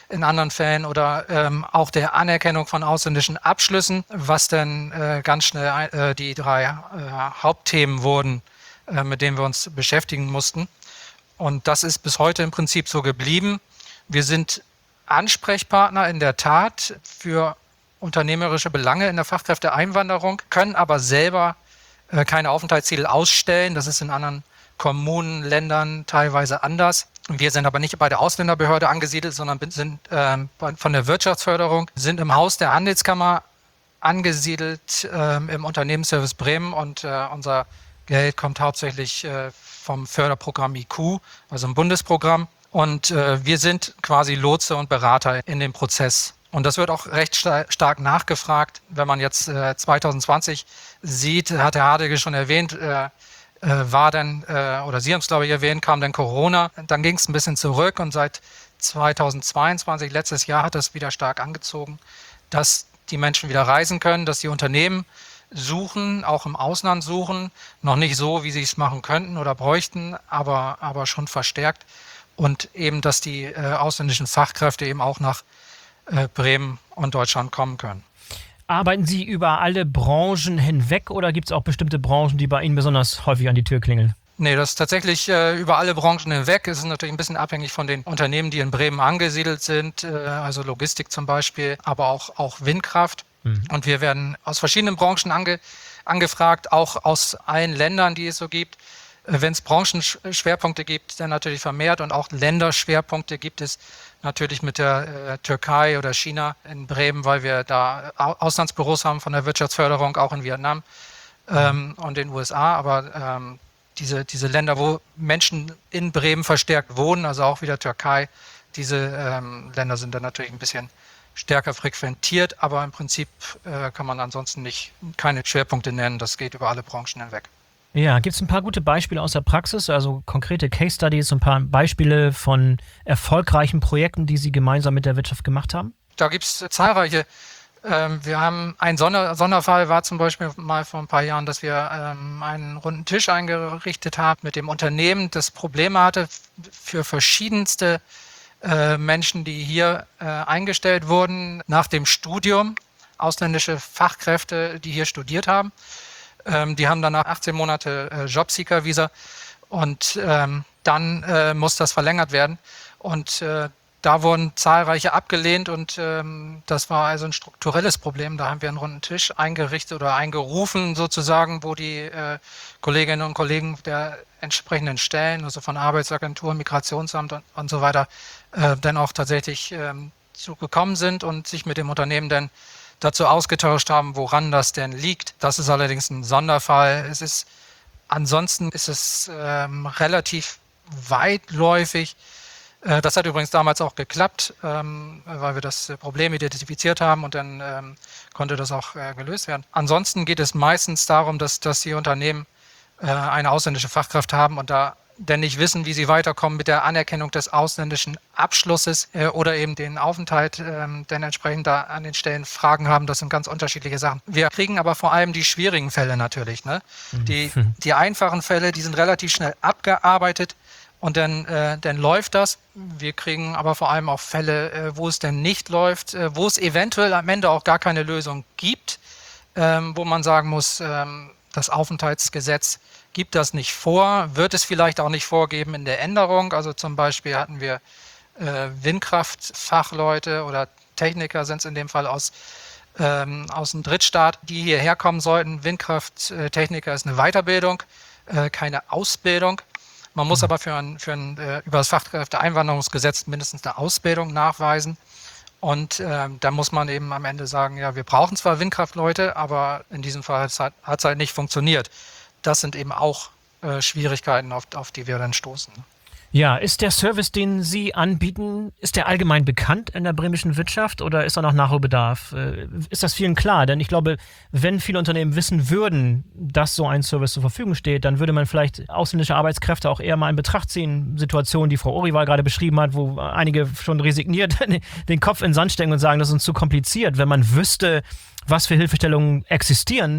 in anderen Fällen oder ähm, auch der Anerkennung von ausländischen Abschlüssen, was dann äh, ganz schnell äh, die drei äh, Hauptthemen wurden, äh, mit denen wir uns beschäftigen mussten. Und das ist bis heute im Prinzip so geblieben. Wir sind Ansprechpartner in der Tat für unternehmerische Belange in der Fachkräfteeinwanderung, können aber selber äh, keine Aufenthaltstitel ausstellen. Das ist in anderen Kommunen, Ländern teilweise anders. Wir sind aber nicht bei der Ausländerbehörde angesiedelt, sondern sind äh, von der Wirtschaftsförderung, sind im Haus der Handelskammer angesiedelt, äh, im Unternehmensservice Bremen, und äh, unser Geld kommt hauptsächlich äh, vom Förderprogramm I Q, also ein Bundesprogramm. Und äh, wir sind quasi Lotse und Berater in dem Prozess. Und das wird auch recht sta- stark nachgefragt. Wenn man jetzt äh, zwanzig zwanzig sieht, hat Herr Hardegge schon erwähnt, äh, äh, war dann, äh, oder Sie haben es glaube ich erwähnt, kam dann Corona. Dann ging es ein bisschen zurück, und seit zweitausendzweiundzwanzig, letztes Jahr, hat das wieder stark angezogen, dass die Menschen wieder reisen können, dass die Unternehmen suchen, auch im Ausland suchen. Noch nicht so, wie sie es machen könnten oder bräuchten, aber, aber schon verstärkt. Und eben, dass die äh, ausländischen Fachkräfte eben auch nach äh, Bremen und Deutschland kommen können. Arbeiten Sie über alle Branchen hinweg oder gibt es auch bestimmte Branchen, die bei Ihnen besonders häufig an die Tür klingeln? Nee, das ist tatsächlich äh, über alle Branchen hinweg. Es ist natürlich ein bisschen abhängig von den Unternehmen, die in Bremen angesiedelt sind, äh, also Logistik zum Beispiel, aber auch, auch Windkraft. Mhm. Und wir werden aus verschiedenen Branchen ange, angefragt, auch aus allen Ländern, die es so gibt. Wenn es Branchenschwerpunkte gibt, dann natürlich vermehrt, und auch Länderschwerpunkte gibt es natürlich mit der äh, Türkei oder China in Bremen, weil wir da Auslandsbüros haben von der Wirtschaftsförderung, auch in Vietnam ähm, und den U S A. Aber ähm, diese, diese Länder, wo Menschen in Bremen verstärkt wohnen, also auch wieder Türkei, diese ähm, Länder sind dann natürlich ein bisschen stärker frequentiert, aber im Prinzip äh, kann man ansonsten nicht keine Schwerpunkte nennen. Das geht über alle Branchen hinweg. Ja, gibt es ein paar gute Beispiele aus der Praxis, also konkrete Case Studies, ein paar Beispiele von erfolgreichen Projekten, die Sie gemeinsam mit der Wirtschaft gemacht haben? Da gibt es zahlreiche. Ähm, wir haben ein Sonder- Sonderfall war zum Beispiel mal vor ein paar Jahren, dass wir ähm, einen runden Tisch eingerichtet haben mit dem Unternehmen, das Probleme hatte für verschiedenste äh, Menschen, die hier äh, eingestellt wurden nach dem Studium, ausländische Fachkräfte, die hier studiert haben. Ähm, die haben danach achtzehn Monate äh, Jobseeker-Visa, und ähm, dann äh, muss das verlängert werden. Und äh, da wurden zahlreiche abgelehnt, und ähm, das war also ein strukturelles Problem. Da haben wir einen runden Tisch eingerichtet oder eingerufen sozusagen, wo die äh, Kolleginnen und Kollegen der entsprechenden Stellen, also von Arbeitsagentur, Migrationsamt und, und so weiter, äh, dann auch tatsächlich ähm, zugekommen sind und sich mit dem Unternehmen dann dazu ausgetauscht haben, woran das denn liegt. Das ist allerdings ein Sonderfall. Es ist, ansonsten ist es ähm, relativ weitläufig. Äh, das hat übrigens damals auch geklappt, ähm, weil wir das Problem identifiziert haben, und dann ähm, konnte das auch äh, gelöst werden. Ansonsten geht es meistens darum, dass, dass die Unternehmen äh, eine ausländische Fachkraft haben und da denn nicht wissen, wie sie weiterkommen mit der Anerkennung des ausländischen Abschlusses äh, oder eben den Aufenthalt, ähm, denn entsprechend da an den Stellen Fragen haben. Das sind ganz unterschiedliche Sachen. Wir kriegen aber vor allem die schwierigen Fälle natürlich. Ne? Mhm. Die, die einfachen Fälle, die sind relativ schnell abgearbeitet, und dann, äh, dann läuft das. Wir kriegen aber vor allem auch Fälle, äh, wo es denn nicht läuft, äh, wo es eventuell am Ende auch gar keine Lösung gibt, ähm, wo man sagen muss, ähm, das Aufenthaltsgesetz gibt das nicht vor, wird es vielleicht auch nicht vorgeben in der Änderung. Also zum Beispiel hatten wir äh, Windkraftfachleute oder Techniker sind es in dem Fall aus, ähm, aus dem Drittstaat, die hierher kommen sollten. Windkrafttechniker ist eine Weiterbildung, äh, keine Ausbildung. Man muss aber für ein, für ein äh, über das Fachkräfteeinwanderungsgesetz mindestens eine Ausbildung nachweisen. Und äh, da muss man eben am Ende sagen, ja, wir brauchen zwar Windkraftleute, aber in diesem Fall hat es halt nicht funktioniert. Das sind eben auch äh, Schwierigkeiten, auf, auf die wir dann stoßen. Ja, ist der Service, den Sie anbieten, ist der allgemein bekannt in der bremischen Wirtschaft oder ist da noch Nachholbedarf? Äh, ist das vielen klar? Denn ich glaube, wenn viele Unternehmen wissen würden, dass so ein Service zur Verfügung steht, dann würde man vielleicht ausländische Arbeitskräfte auch eher mal in Betracht ziehen. Situationen, die Frau Oriwal gerade beschrieben hat, wo einige schon resigniert den Kopf in den Sand stecken und sagen, das ist uns zu kompliziert. Wenn man wüsste, was für Hilfestellungen existieren,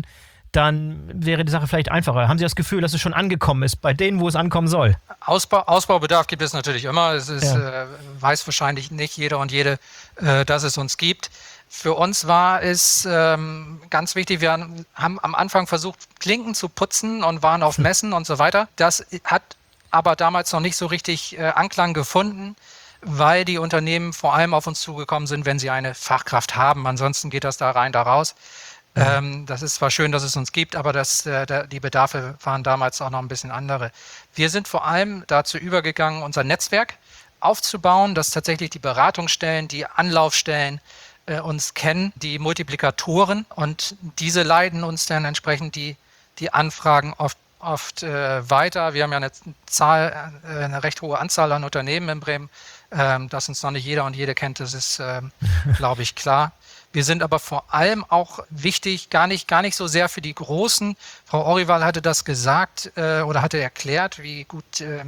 dann wäre die Sache vielleicht einfacher. Haben Sie das Gefühl, dass es schon angekommen ist, bei denen, wo es ankommen soll? Ausbau, Ausbaubedarf gibt es natürlich immer. Es ist, Ja. äh, weiß wahrscheinlich nicht jeder und jede, äh, dass es uns gibt. Für uns war es ähm, ganz wichtig, wir haben am Anfang versucht, Klinken zu putzen und waren auf Messen und so weiter. Das hat aber damals noch nicht so richtig äh, Anklang gefunden, weil die Unternehmen vor allem auf uns zugekommen sind, wenn sie eine Fachkraft haben. Ansonsten geht das da rein, da raus. Ja. Ähm, das ist zwar schön, dass es uns gibt, aber das, äh, der, die Bedarfe waren damals auch noch ein bisschen andere. Wir sind vor allem dazu übergegangen, unser Netzwerk aufzubauen, dass tatsächlich die Beratungsstellen, die Anlaufstellen äh, uns kennen, die Multiplikatoren, und diese leiten uns dann entsprechend die, die Anfragen oft, oft äh, weiter. Wir haben ja eine Zahl, äh, eine recht hohe Anzahl an Unternehmen in Bremen, ähm, dass uns noch nicht jeder und jede kennt, das ist, äh, glaube ich, klar. Wir sind aber vor allem auch wichtig, gar nicht, gar nicht so sehr für die Großen. Frau Orival hatte das gesagt äh, oder hatte erklärt, wie gut äh,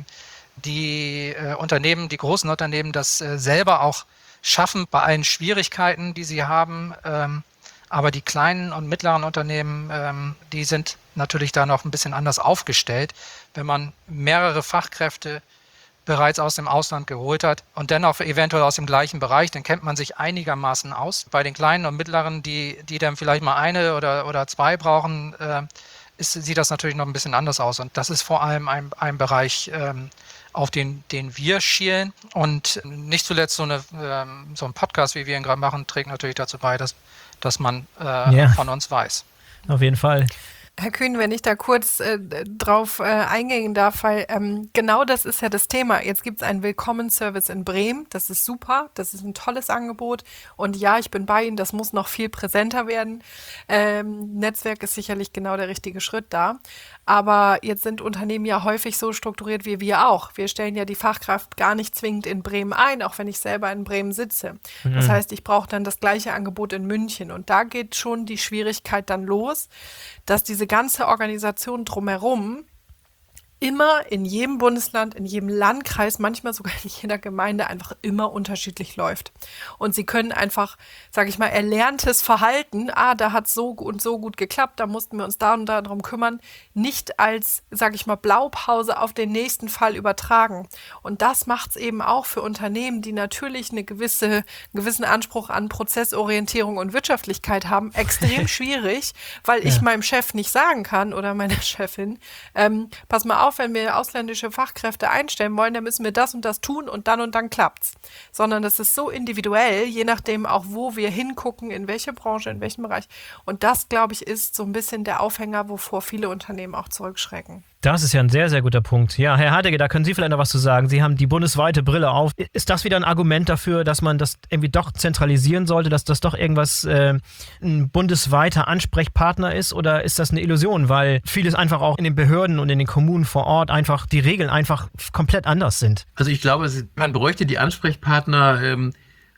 die äh, Unternehmen, die großen Unternehmen das äh, selber auch schaffen bei allen Schwierigkeiten, die sie haben. Ähm, aber die kleinen und mittleren Unternehmen, ähm, die sind natürlich da noch ein bisschen anders aufgestellt. Wenn man mehrere Fachkräfte bereits aus dem Ausland geholt hat und dennoch eventuell aus dem gleichen Bereich, dann kennt man sich einigermaßen aus. Bei den kleinen und mittleren, die, die dann vielleicht mal eine oder, oder zwei brauchen, äh, ist, sieht das natürlich noch ein bisschen anders aus. Und das ist vor allem ein, ein Bereich, ähm, auf den, den wir schielen. Und nicht zuletzt so, eine, ähm, so ein Podcast, wie wir ihn gerade machen, trägt natürlich dazu bei, dass, dass man äh, Ja. von uns weiß. Auf jeden Fall. Herr Kühn, wenn ich da kurz äh, drauf äh, eingehen darf, weil ähm, genau das ist ja das Thema. Jetzt gibt es einen Willkommensservice in Bremen. Das ist super, das ist ein tolles Angebot. Und ja, ich bin bei Ihnen, das muss noch viel präsenter werden. Ähm, Netzwerk ist sicherlich genau der richtige Schritt da. Aber jetzt sind Unternehmen ja häufig so strukturiert wie wir auch. Wir stellen ja die Fachkraft gar nicht zwingend in Bremen ein, auch wenn ich selber in Bremen sitze. Mhm. Das heißt, ich brauche dann das gleiche Angebot in München. Und da geht schon die Schwierigkeit dann los, dass diese ganze Organisation drumherum immer in jedem Bundesland, in jedem Landkreis, manchmal sogar in jeder Gemeinde einfach immer unterschiedlich läuft. Und sie können einfach, sage ich mal, erlerntes Verhalten, ah, da hat es so und so gut geklappt, da mussten wir uns da und da darum kümmern, nicht als, sage ich mal, Blaupause auf den nächsten Fall übertragen. Und das macht es eben auch für Unternehmen, die natürlich eine gewisse, einen gewissen Anspruch an Prozessorientierung und Wirtschaftlichkeit haben, extrem schwierig, weil ich Ja. meinem Chef nicht sagen kann oder meiner Chefin, ähm, pass mal auf, wenn wir ausländische Fachkräfte einstellen wollen, dann müssen wir das und das tun und dann und dann klappt's. Sondern das ist so individuell, je nachdem auch, wo wir hingucken, in welche Branche, in welchem Bereich. Und das, glaube ich, ist so ein bisschen der Aufhänger, wovor viele Unternehmen auch zurückschrecken. Das ist ja ein sehr, sehr guter Punkt. Ja, Herr Hartege, da können Sie vielleicht noch was zu sagen. Sie haben die bundesweite Brille auf. Ist das wieder ein Argument dafür, dass man das irgendwie doch zentralisieren sollte, dass das doch irgendwas äh, ein bundesweiter Ansprechpartner ist? Oder ist das eine Illusion, weil vieles einfach auch in den Behörden und in den Kommunen vor Ort einfach, die Regeln einfach komplett anders sind? Also ich glaube, man bräuchte die Ansprechpartner ähm,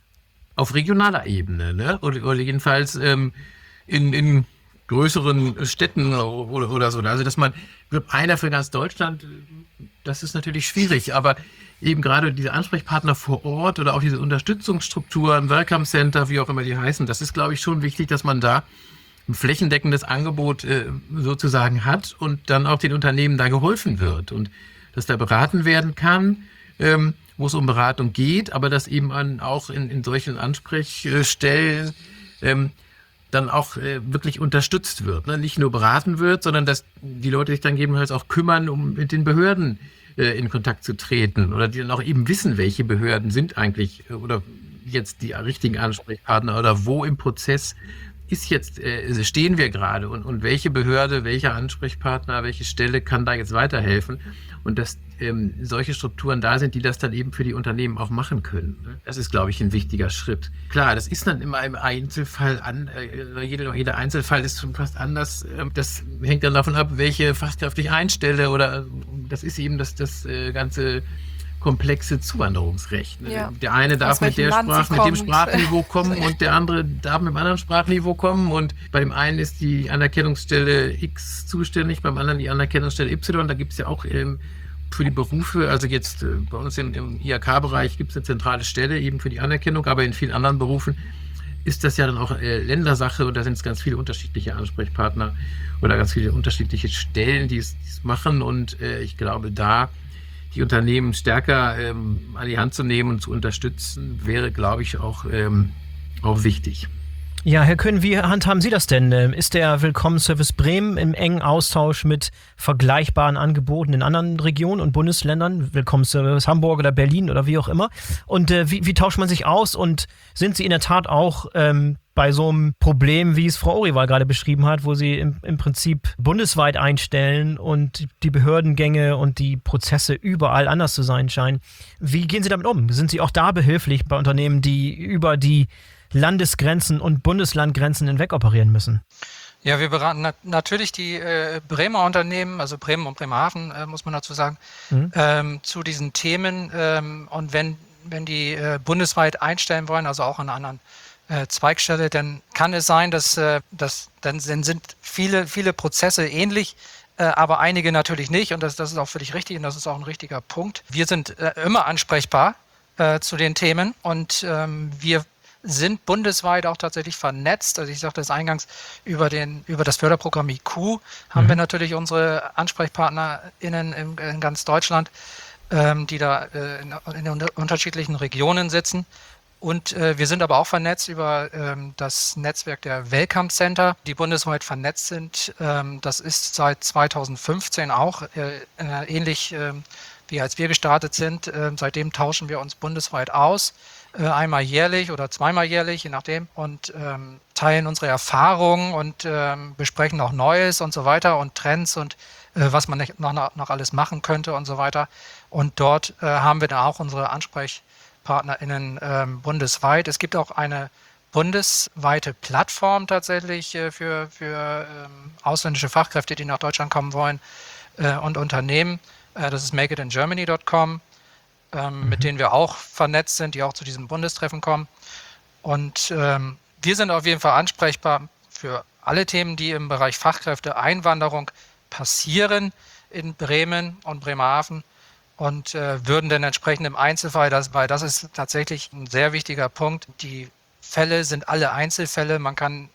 auf regionaler Ebene, ne? Oder, oder jedenfalls ähm, in, in größeren Städten oder, oder so. Also dass man, einer für ganz Deutschland, das ist natürlich schwierig, aber eben gerade diese Ansprechpartner vor Ort oder auch diese Unterstützungsstrukturen, Welcome Center, wie auch immer die heißen, das ist, glaube ich, schon wichtig, dass man da ein flächendeckendes Angebot äh, sozusagen hat und dann auch den Unternehmen da geholfen wird und dass da beraten werden kann, ähm, wo es um Beratung geht, aber dass eben an, auch in, in solchen Ansprechstellen ähm, dann auch äh, wirklich unterstützt wird. Ne? Nicht nur beraten wird, sondern dass die Leute sich dann gegebenenfalls auch kümmern, um mit den Behörden äh, in Kontakt zu treten oder die dann auch eben wissen, welche Behörden sind eigentlich äh, oder jetzt die richtigen Ansprechpartner oder wo im Prozess ist jetzt, äh, stehen wir gerade und, und welche Behörde, welcher Ansprechpartner, welche Stelle kann da jetzt weiterhelfen und dass ähm, solche Strukturen da sind, die das dann eben für die Unternehmen auch machen können. Ne? Das ist, glaube ich, ein wichtiger Schritt. Klar, das ist dann immer im Einzelfall an, äh, jeder, jeder Einzelfall ist schon fast anders. Äh, das hängt dann davon ab, welche Fachkraft ich einstelle oder äh, das ist eben das, das äh, ganze komplexe Zuwanderungsrecht. Ne? Ja. Der eine darf Aus mit der welchem Land Sprache, sie mit dem kommt. Sprachniveau kommen und der andere darf mit einem anderen Sprachniveau kommen und bei dem einen ist die Anerkennungsstelle X zuständig, beim anderen die Anerkennungsstelle Y. Da gibt es ja auch ähm, für die Berufe, also jetzt äh, bei uns im, im I H K-Bereich gibt es eine zentrale Stelle eben für die Anerkennung, aber in vielen anderen Berufen ist das ja dann auch äh, Ländersache und da sind es ganz viele unterschiedliche Ansprechpartner oder ganz viele unterschiedliche Stellen, die es, die es machen. Und äh, ich glaube, da die Unternehmen stärker ähm, an die Hand zu nehmen und zu unterstützen, wäre, glaube ich, auch, ähm, auch wichtig. Ja, Herr Köhn, wie handhaben Sie das denn? Ist der Willkommenservice Bremen im engen Austausch mit vergleichbaren Angeboten in anderen Regionen und Bundesländern? Willkommenservice Hamburg oder Berlin oder wie auch immer. Und äh, wie, wie tauscht man sich aus? Und sind Sie in der Tat auch ähm, bei so einem Problem, wie es Frau Oriwal gerade beschrieben hat, wo Sie im, im Prinzip bundesweit einstellen und die Behördengänge und die Prozesse überall anders zu sein scheinen? Wie gehen Sie damit um? Sind Sie auch da behilflich bei Unternehmen, die über die Landesgrenzen und Bundeslandgrenzen hinweg operieren müssen? Ja, wir beraten nat- natürlich die äh, Bremer Unternehmen, also Bremen und Bremerhaven, äh, muss man dazu sagen, mhm. ähm, zu diesen Themen. Ähm, und wenn, wenn die äh, bundesweit einstellen wollen, also auch an einer anderen äh, Zweigstelle, dann kann es sein, dass, äh, dass dann sind viele, viele Prozesse ähnlich, äh, aber einige natürlich nicht. Und das, das ist auch völlig richtig und das ist auch ein richtiger Punkt. Wir sind äh, immer ansprechbar äh, zu den Themen und ähm, wir sind bundesweit auch tatsächlich vernetzt. Also ich sagte das eingangs, über, den, über das Förderprogramm I Q haben mhm. wir natürlich unsere AnsprechpartnerInnen in, in ganz Deutschland, ähm, die da äh, in, in unterschiedlichen Regionen sitzen. Und äh, wir sind aber auch vernetzt über ähm, das Netzwerk der Welcome Center, die bundesweit vernetzt sind. Ähm, das ist seit zweitausendfünfzehn auch äh, äh, ähnlich äh, wie als wir gestartet sind. Äh, seitdem tauschen wir uns bundesweit aus. Einmal jährlich oder zweimal jährlich, je nachdem, und ähm, teilen unsere Erfahrungen und ähm, besprechen auch Neues und so weiter und Trends und äh, was man noch, noch alles machen könnte und so weiter. Und dort äh, haben wir dann auch unsere AnsprechpartnerInnen ähm, bundesweit. Es gibt auch eine bundesweite Plattform tatsächlich äh, für, für ähm, ausländische Fachkräfte, die nach Deutschland kommen wollen äh, und Unternehmen. Äh, das ist make it in germany dot com. Ähm, mhm. mit denen wir auch vernetzt sind, die auch zu diesem Bundestreffen kommen. Und ähm, wir sind auf jeden Fall ansprechbar für alle Themen, die im Bereich Fachkräfteeinwanderung passieren in Bremen und Bremerhaven und äh, würden dann entsprechend im Einzelfall, das, weil das ist tatsächlich ein sehr wichtiger Punkt, die Fälle sind alle Einzelfälle, man kann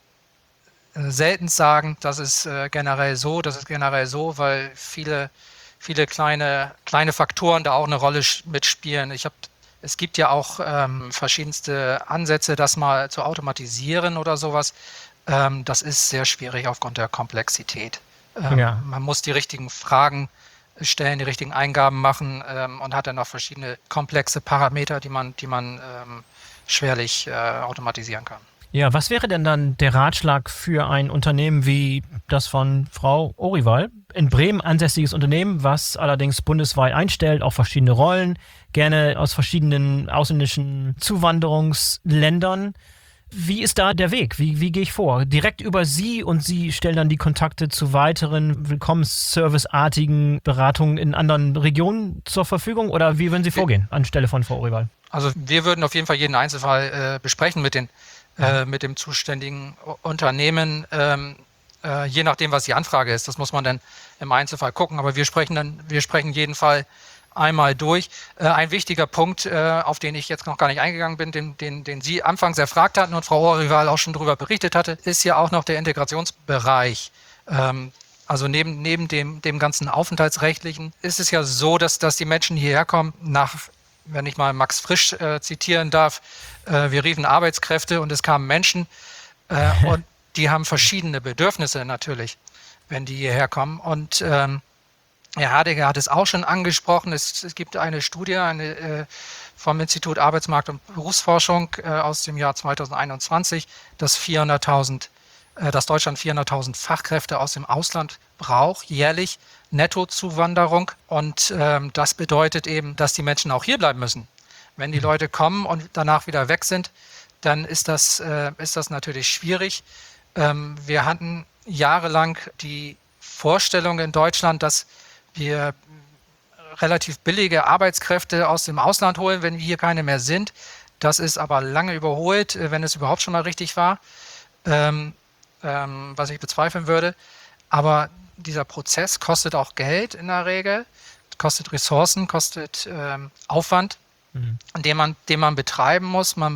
äh, selten sagen, das ist äh, generell so, das ist generell so, weil viele viele kleine, kleine Faktoren da auch eine Rolle mitspielen. Ich hab, es gibt ja auch ähm, verschiedenste Ansätze, das mal zu automatisieren oder sowas. Ähm, das ist sehr schwierig aufgrund der Komplexität. Ähm, ja. Man muss die richtigen Fragen stellen, die richtigen Eingaben machen ähm, und hat dann noch verschiedene komplexe Parameter, die man, die man ähm, schwerlich äh, automatisieren kann. Ja, was wäre denn dann der Ratschlag für ein Unternehmen wie das von Frau Oriwal? In Bremen ansässiges Unternehmen, was allerdings bundesweit einstellt, auch verschiedene Rollen, gerne aus verschiedenen ausländischen Zuwanderungsländern. Wie ist da der Weg? Wie, wie gehe ich vor? Direkt über Sie und Sie stellen dann die Kontakte zu weiteren Willkommensservice-artigen Beratungen in anderen Regionen zur Verfügung? Oder wie würden Sie vorgehen anstelle von Frau Oriwal? Also wir würden auf jeden Fall jeden Einzelfall äh, besprechen mit den Äh, mit dem zuständigen Unternehmen, ähm, äh, je nachdem, was die Anfrage ist. Das muss man dann im Einzelfall gucken. Aber wir sprechen dann, wir sprechen jeden Fall einmal durch. Äh, ein wichtiger Punkt, äh, auf den ich jetzt noch gar nicht eingegangen bin, den, den, den Sie anfangs erfragt hatten und Frau Oriwal auch schon darüber berichtet hatte, ist ja auch noch der Integrationsbereich. Ähm, also neben, neben dem, dem ganzen Aufenthaltsrechtlichen ist es ja so, dass, dass die Menschen hierher kommen nach, wenn ich mal Max Frisch äh, zitieren darf, äh, wir riefen Arbeitskräfte und es kamen Menschen äh, und die haben verschiedene Bedürfnisse natürlich, wenn die hierher kommen. Und ähm, Herr Hardegger hat es auch schon angesprochen, es, es gibt eine Studie eine, äh, vom Institut Arbeitsmarkt und Berufsforschung äh, aus dem Jahr zweitausendeinundzwanzig, dass vierhunderttausend, äh, dass Deutschland vierhunderttausend Fachkräfte aus dem Ausland braucht, jährlich. Nettozuwanderung und ähm, das bedeutet eben, dass die Menschen auch hier bleiben müssen. Wenn die Leute kommen und danach wieder weg sind, dann ist das, äh, ist das natürlich schwierig. Ähm, wir hatten jahrelang die Vorstellung in Deutschland, dass wir relativ billige Arbeitskräfte aus dem Ausland holen, wenn hier keine mehr sind. Das ist aber lange überholt, wenn es überhaupt schon mal richtig war, ähm, ähm, was ich bezweifeln würde. Aber dieser Prozess kostet auch Geld in der Regel, kostet Ressourcen, kostet ähm, Aufwand, mhm. den man, den man betreiben muss. Man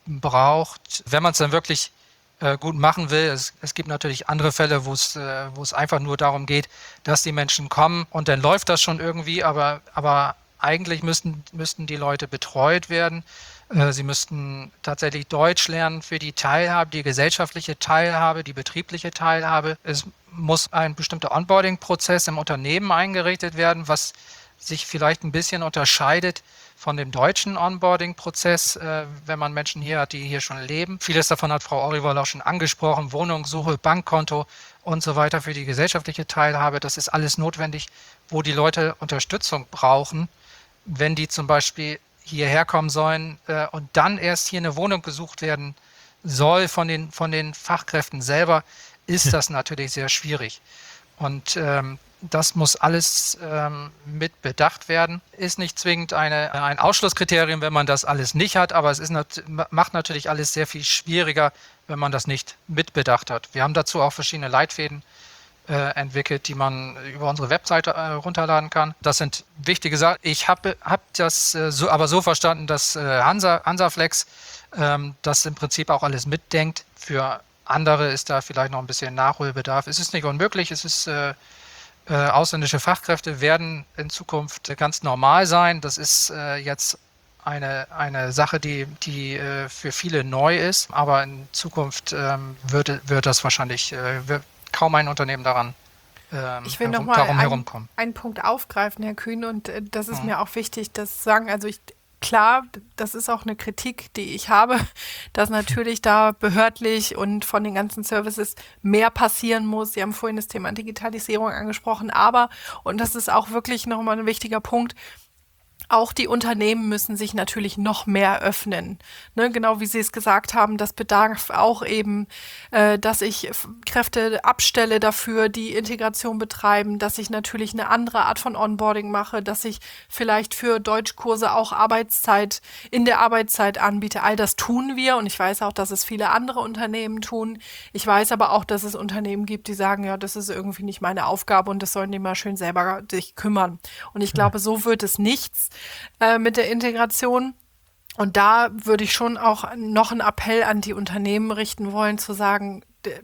braucht, wenn man es dann wirklich äh, gut machen will. Es, es gibt natürlich andere Fälle, wo es äh, wo es einfach nur darum geht, dass die Menschen kommen und dann läuft das schon irgendwie, aber, aber eigentlich müssten, müssten die Leute betreut werden. Äh, sie müssten tatsächlich Deutsch lernen für die Teilhabe, die gesellschaftliche Teilhabe, die betriebliche Teilhabe. Es muss ein bestimmter Onboarding-Prozess im Unternehmen eingerichtet werden, was sich vielleicht ein bisschen unterscheidet von dem deutschen Onboarding-Prozess, äh, wenn man Menschen hier hat, die hier schon leben. Vieles davon hat Frau Oriwald auch schon angesprochen, Wohnungssuche, Bankkonto und so weiter für die gesellschaftliche Teilhabe. Das ist alles notwendig, wo die Leute Unterstützung brauchen, wenn die zum Beispiel hierher kommen sollen äh, und dann erst hier eine Wohnung gesucht werden soll von den, von den Fachkräften selber, ist das natürlich sehr schwierig. Und ähm, das muss alles ähm, mit bedacht werden. Ist nicht zwingend eine, ein Ausschlusskriterium, wenn man das alles nicht hat, aber es ist nat- macht natürlich alles sehr viel schwieriger, wenn man das nicht mitbedacht hat. Wir haben dazu auch verschiedene Leitfäden äh, entwickelt, die man über unsere Webseite äh, runterladen kann. Das sind wichtige Sachen. Ich habe hab das äh, so, aber so verstanden, dass äh, Hansa, Hansaflex ähm, das im Prinzip auch alles mitdenkt. Für andere ist da vielleicht noch ein bisschen Nachholbedarf. Es ist nicht unmöglich, es ist äh, äh, ausländische Fachkräfte werden in Zukunft ganz normal sein. Das ist äh, jetzt eine, eine Sache, die, die äh, für viele neu ist, aber in Zukunft ähm, wird, wird das wahrscheinlich äh, wird kaum ein Unternehmen daran ähm, ich will herum, noch mal darum ein, herumkommen. einen Punkt aufgreifen, Herr Kühn, und äh, das ist Mhm. mir auch wichtig, das zu sagen. Also ich Klar, das ist auch eine Kritik, die ich habe, dass natürlich da behördlich und von den ganzen Services mehr passieren muss. Sie haben vorhin das Thema Digitalisierung angesprochen, aber, und das ist auch wirklich nochmal ein wichtiger Punkt, auch die Unternehmen müssen sich natürlich noch mehr öffnen. Ne, genau wie Sie es gesagt haben, das bedarf auch eben, äh, dass ich F- Kräfte abstelle dafür, die Integration betreiben, dass ich natürlich eine andere Art von Onboarding mache, dass ich vielleicht für Deutschkurse auch Arbeitszeit in der Arbeitszeit anbiete. All das tun wir und ich weiß auch, dass es viele andere Unternehmen tun. Ich weiß aber auch, dass es Unternehmen gibt, die sagen, ja, das ist irgendwie nicht meine Aufgabe und das sollen die mal schön selber sich kümmern. Und ich glaube, so wird es nichts äh, mit der Integration. Und da würde ich schon auch noch einen Appell an die Unternehmen richten wollen, zu sagen, d-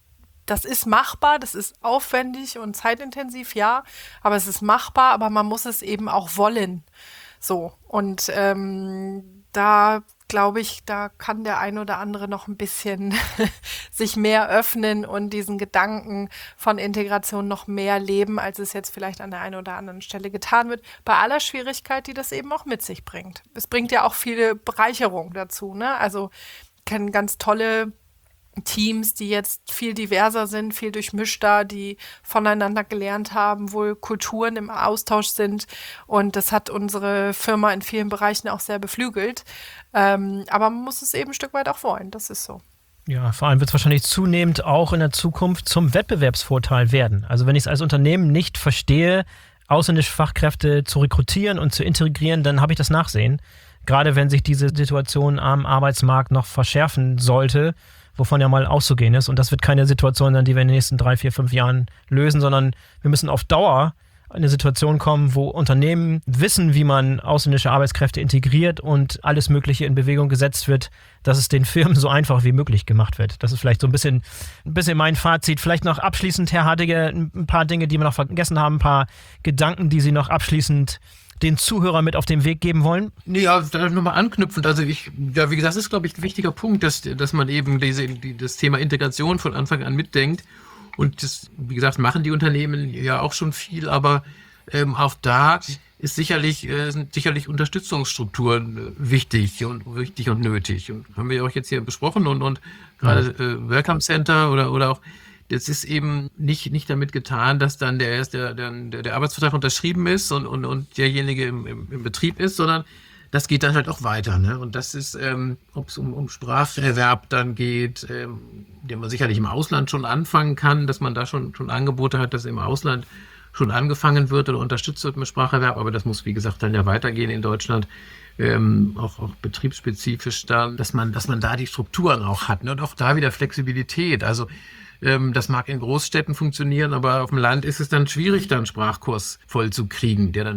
das ist machbar, das ist aufwendig und zeitintensiv, ja, aber es ist machbar, aber man muss es eben auch wollen. So, und ähm, da glaube ich, da kann der ein oder andere noch ein bisschen sich mehr öffnen und diesen Gedanken von Integration noch mehr leben, als es jetzt vielleicht an der einen oder anderen Stelle getan wird, bei aller Schwierigkeit, die das eben auch mit sich bringt. Es bringt ja auch viele Bereicherung dazu, ne? Also ich kenne ganz tolle Teams, die jetzt viel diverser sind, viel durchmischter, die voneinander gelernt haben, wo Kulturen im Austausch sind. Und das hat unsere Firma in vielen Bereichen auch sehr beflügelt. Ähm, aber man muss es eben ein Stück weit auch wollen. Das ist so. Ja, vor allem wird es wahrscheinlich zunehmend auch in der Zukunft zum Wettbewerbsvorteil werden. Also wenn ich es als Unternehmen nicht verstehe, ausländische Fachkräfte zu rekrutieren und zu integrieren, dann habe ich das Nachsehen. Gerade wenn sich diese Situation am Arbeitsmarkt noch verschärfen sollte, wovon ja mal auszugehen ist. Und das wird keine Situation sein, die wir in den nächsten drei, vier, fünf Jahren lösen, sondern wir müssen auf Dauer in eine Situation kommen, wo Unternehmen wissen, wie man ausländische Arbeitskräfte integriert und alles Mögliche in Bewegung gesetzt wird, dass es den Firmen so einfach wie möglich gemacht wird. Das ist vielleicht so ein bisschen, ein bisschen mein Fazit. Vielleicht noch abschließend, Herr Hardige, ein paar Dinge, die wir noch vergessen haben, ein paar Gedanken, die Sie noch abschließend den Zuhörer mit auf den Weg geben wollen? Nee, ja, da nochmal anknüpfend. Also ich, ja, wie gesagt, das ist, glaube ich, ein wichtiger Punkt, dass, dass man eben diese, die, das Thema Integration von Anfang an mitdenkt. Und das, wie gesagt, machen die Unternehmen ja auch schon viel, aber ähm, auch da ist sicherlich, äh, sind sicherlich Unterstützungsstrukturen äh, wichtig und wichtig und nötig. Und haben wir ja auch jetzt hier besprochen und, und gerade äh, Welcome Center oder, oder auch, das ist eben nicht, nicht damit getan, dass dann der, erst der, der, der Arbeitsvertrag unterschrieben ist und, und, und derjenige im, im, im Betrieb ist, sondern das geht dann halt auch weiter. Ne? Und das ist, ähm, ob es um, um Spracherwerb dann geht, ähm, den man sicherlich im Ausland schon anfangen kann, dass man da schon, schon Angebote hat, dass im Ausland schon angefangen wird oder unterstützt wird mit Spracherwerb. Aber das muss, wie gesagt, dann ja weitergehen in Deutschland. Ähm, auch, auch betriebsspezifisch dann, dass man, dass man da die Strukturen auch hat. Ne? Und auch da wieder Flexibilität. Also ähm, das mag in Großstädten funktionieren, aber auf dem Land ist es dann schwierig, da einen Sprachkurs voll zu kriegen, der dann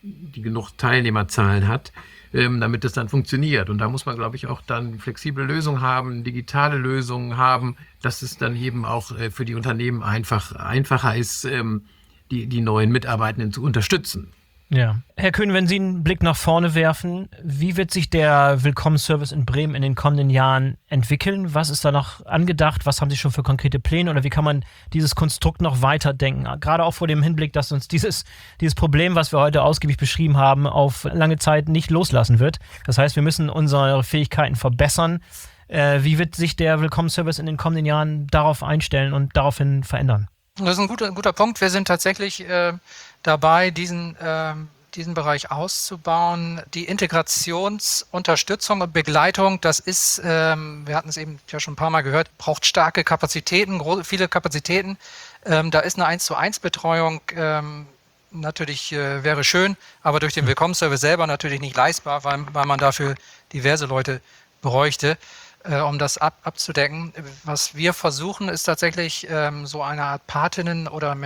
die genug Teilnehmerzahlen hat, ähm, damit das dann funktioniert. Und da muss man, glaube ich, auch dann flexible Lösungen haben, digitale Lösungen haben, dass es dann eben auch äh, für die Unternehmen einfach einfacher ist, ähm, die, die neuen Mitarbeitenden zu unterstützen. Ja. Herr Kühn, wenn Sie einen Blick nach vorne werfen, wie wird sich der Willkommensservice in Bremen in den kommenden Jahren entwickeln? Was ist da noch angedacht? Was haben Sie schon für konkrete Pläne? Oder wie kann man dieses Konstrukt noch weiterdenken? Gerade auch vor dem Hinblick, dass uns dieses, dieses Problem, was wir heute ausgiebig beschrieben haben, auf lange Zeit nicht loslassen wird. Das heißt, wir müssen unsere Fähigkeiten verbessern. Äh, wie wird sich der Willkommensservice in den kommenden Jahren darauf einstellen und daraufhin verändern? Das ist ein guter, guter Punkt. Wir sind tatsächlich äh, dabei, diesen, äh, diesen Bereich auszubauen. Die Integrationsunterstützung und Begleitung, das ist, ähm, wir hatten es eben ja schon ein paar Mal gehört, braucht starke Kapazitäten, große, viele Kapazitäten. Ähm, da ist eine eins zu eins Betreuung ähm, natürlich äh, wäre schön, aber durch den Willkommensservice selber natürlich nicht leistbar, weil, weil man dafür diverse Leute bräuchte. Äh, um das ab, abzudecken. Was wir versuchen, ist tatsächlich ähm, so eine Art Patinnen- oder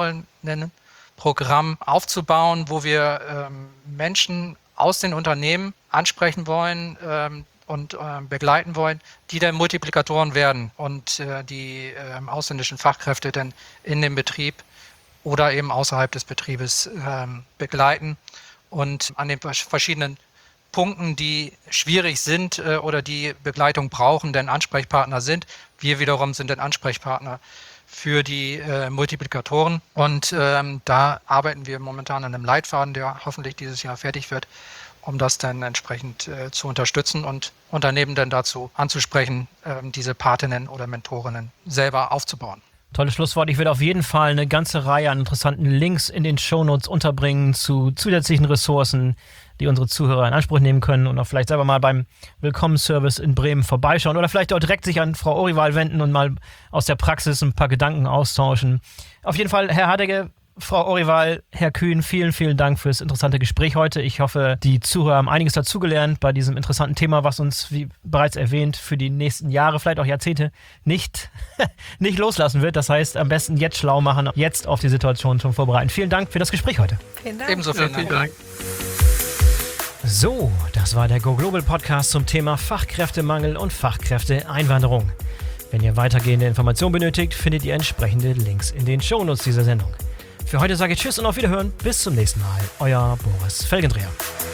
Mentorinnen-Programm aufzubauen, wo wir ähm, Menschen aus den Unternehmen ansprechen wollen ähm, und äh, begleiten wollen, die dann Multiplikatoren werden und äh, die äh, ausländischen Fachkräfte dann in dem Betrieb oder eben außerhalb des Betriebes äh, begleiten und an den verschiedenen Punkten, die schwierig sind äh, oder die Begleitung brauchen, denn Ansprechpartner sind. Wir wiederum sind dann Ansprechpartner für die äh, Multiplikatoren. Und ähm, da arbeiten wir momentan an einem Leitfaden, der hoffentlich dieses Jahr fertig wird, um das dann entsprechend äh, zu unterstützen und Unternehmen dann dazu anzusprechen, äh, diese Patinnen oder Mentorinnen selber aufzubauen. Tolles Schlusswort. Ich werde auf jeden Fall eine ganze Reihe an interessanten Links in den Shownotes unterbringen zu zusätzlichen Ressourcen, die unsere Zuhörer in Anspruch nehmen können und auch vielleicht selber mal beim Willkommensservice in Bremen vorbeischauen oder vielleicht auch direkt sich an Frau Orival wenden und mal aus der Praxis ein paar Gedanken austauschen. Auf jeden Fall, Herr Hardegge, Frau Orival, Herr Kühn, vielen, vielen Dank fürs interessante Gespräch heute. Ich hoffe, die Zuhörer haben einiges dazugelernt bei diesem interessanten Thema, was uns, wie bereits erwähnt, für die nächsten Jahre, vielleicht auch Jahrzehnte nicht, nicht loslassen wird. Das heißt, am besten jetzt schlau machen, jetzt auf die Situation schon vorbereiten. Vielen Dank für das Gespräch heute. Vielen Dank. Ebenso vielen, Ja, vielen Dank. Dank. So, das war der Go Global Podcast zum Thema Fachkräftemangel und Fachkräfteeinwanderung. Wenn ihr weitergehende Informationen benötigt, findet ihr entsprechende Links in den Shownotes dieser Sendung. Für heute sage ich Tschüss und auf Wiederhören. Bis zum nächsten Mal. Euer Boris Felgendreher.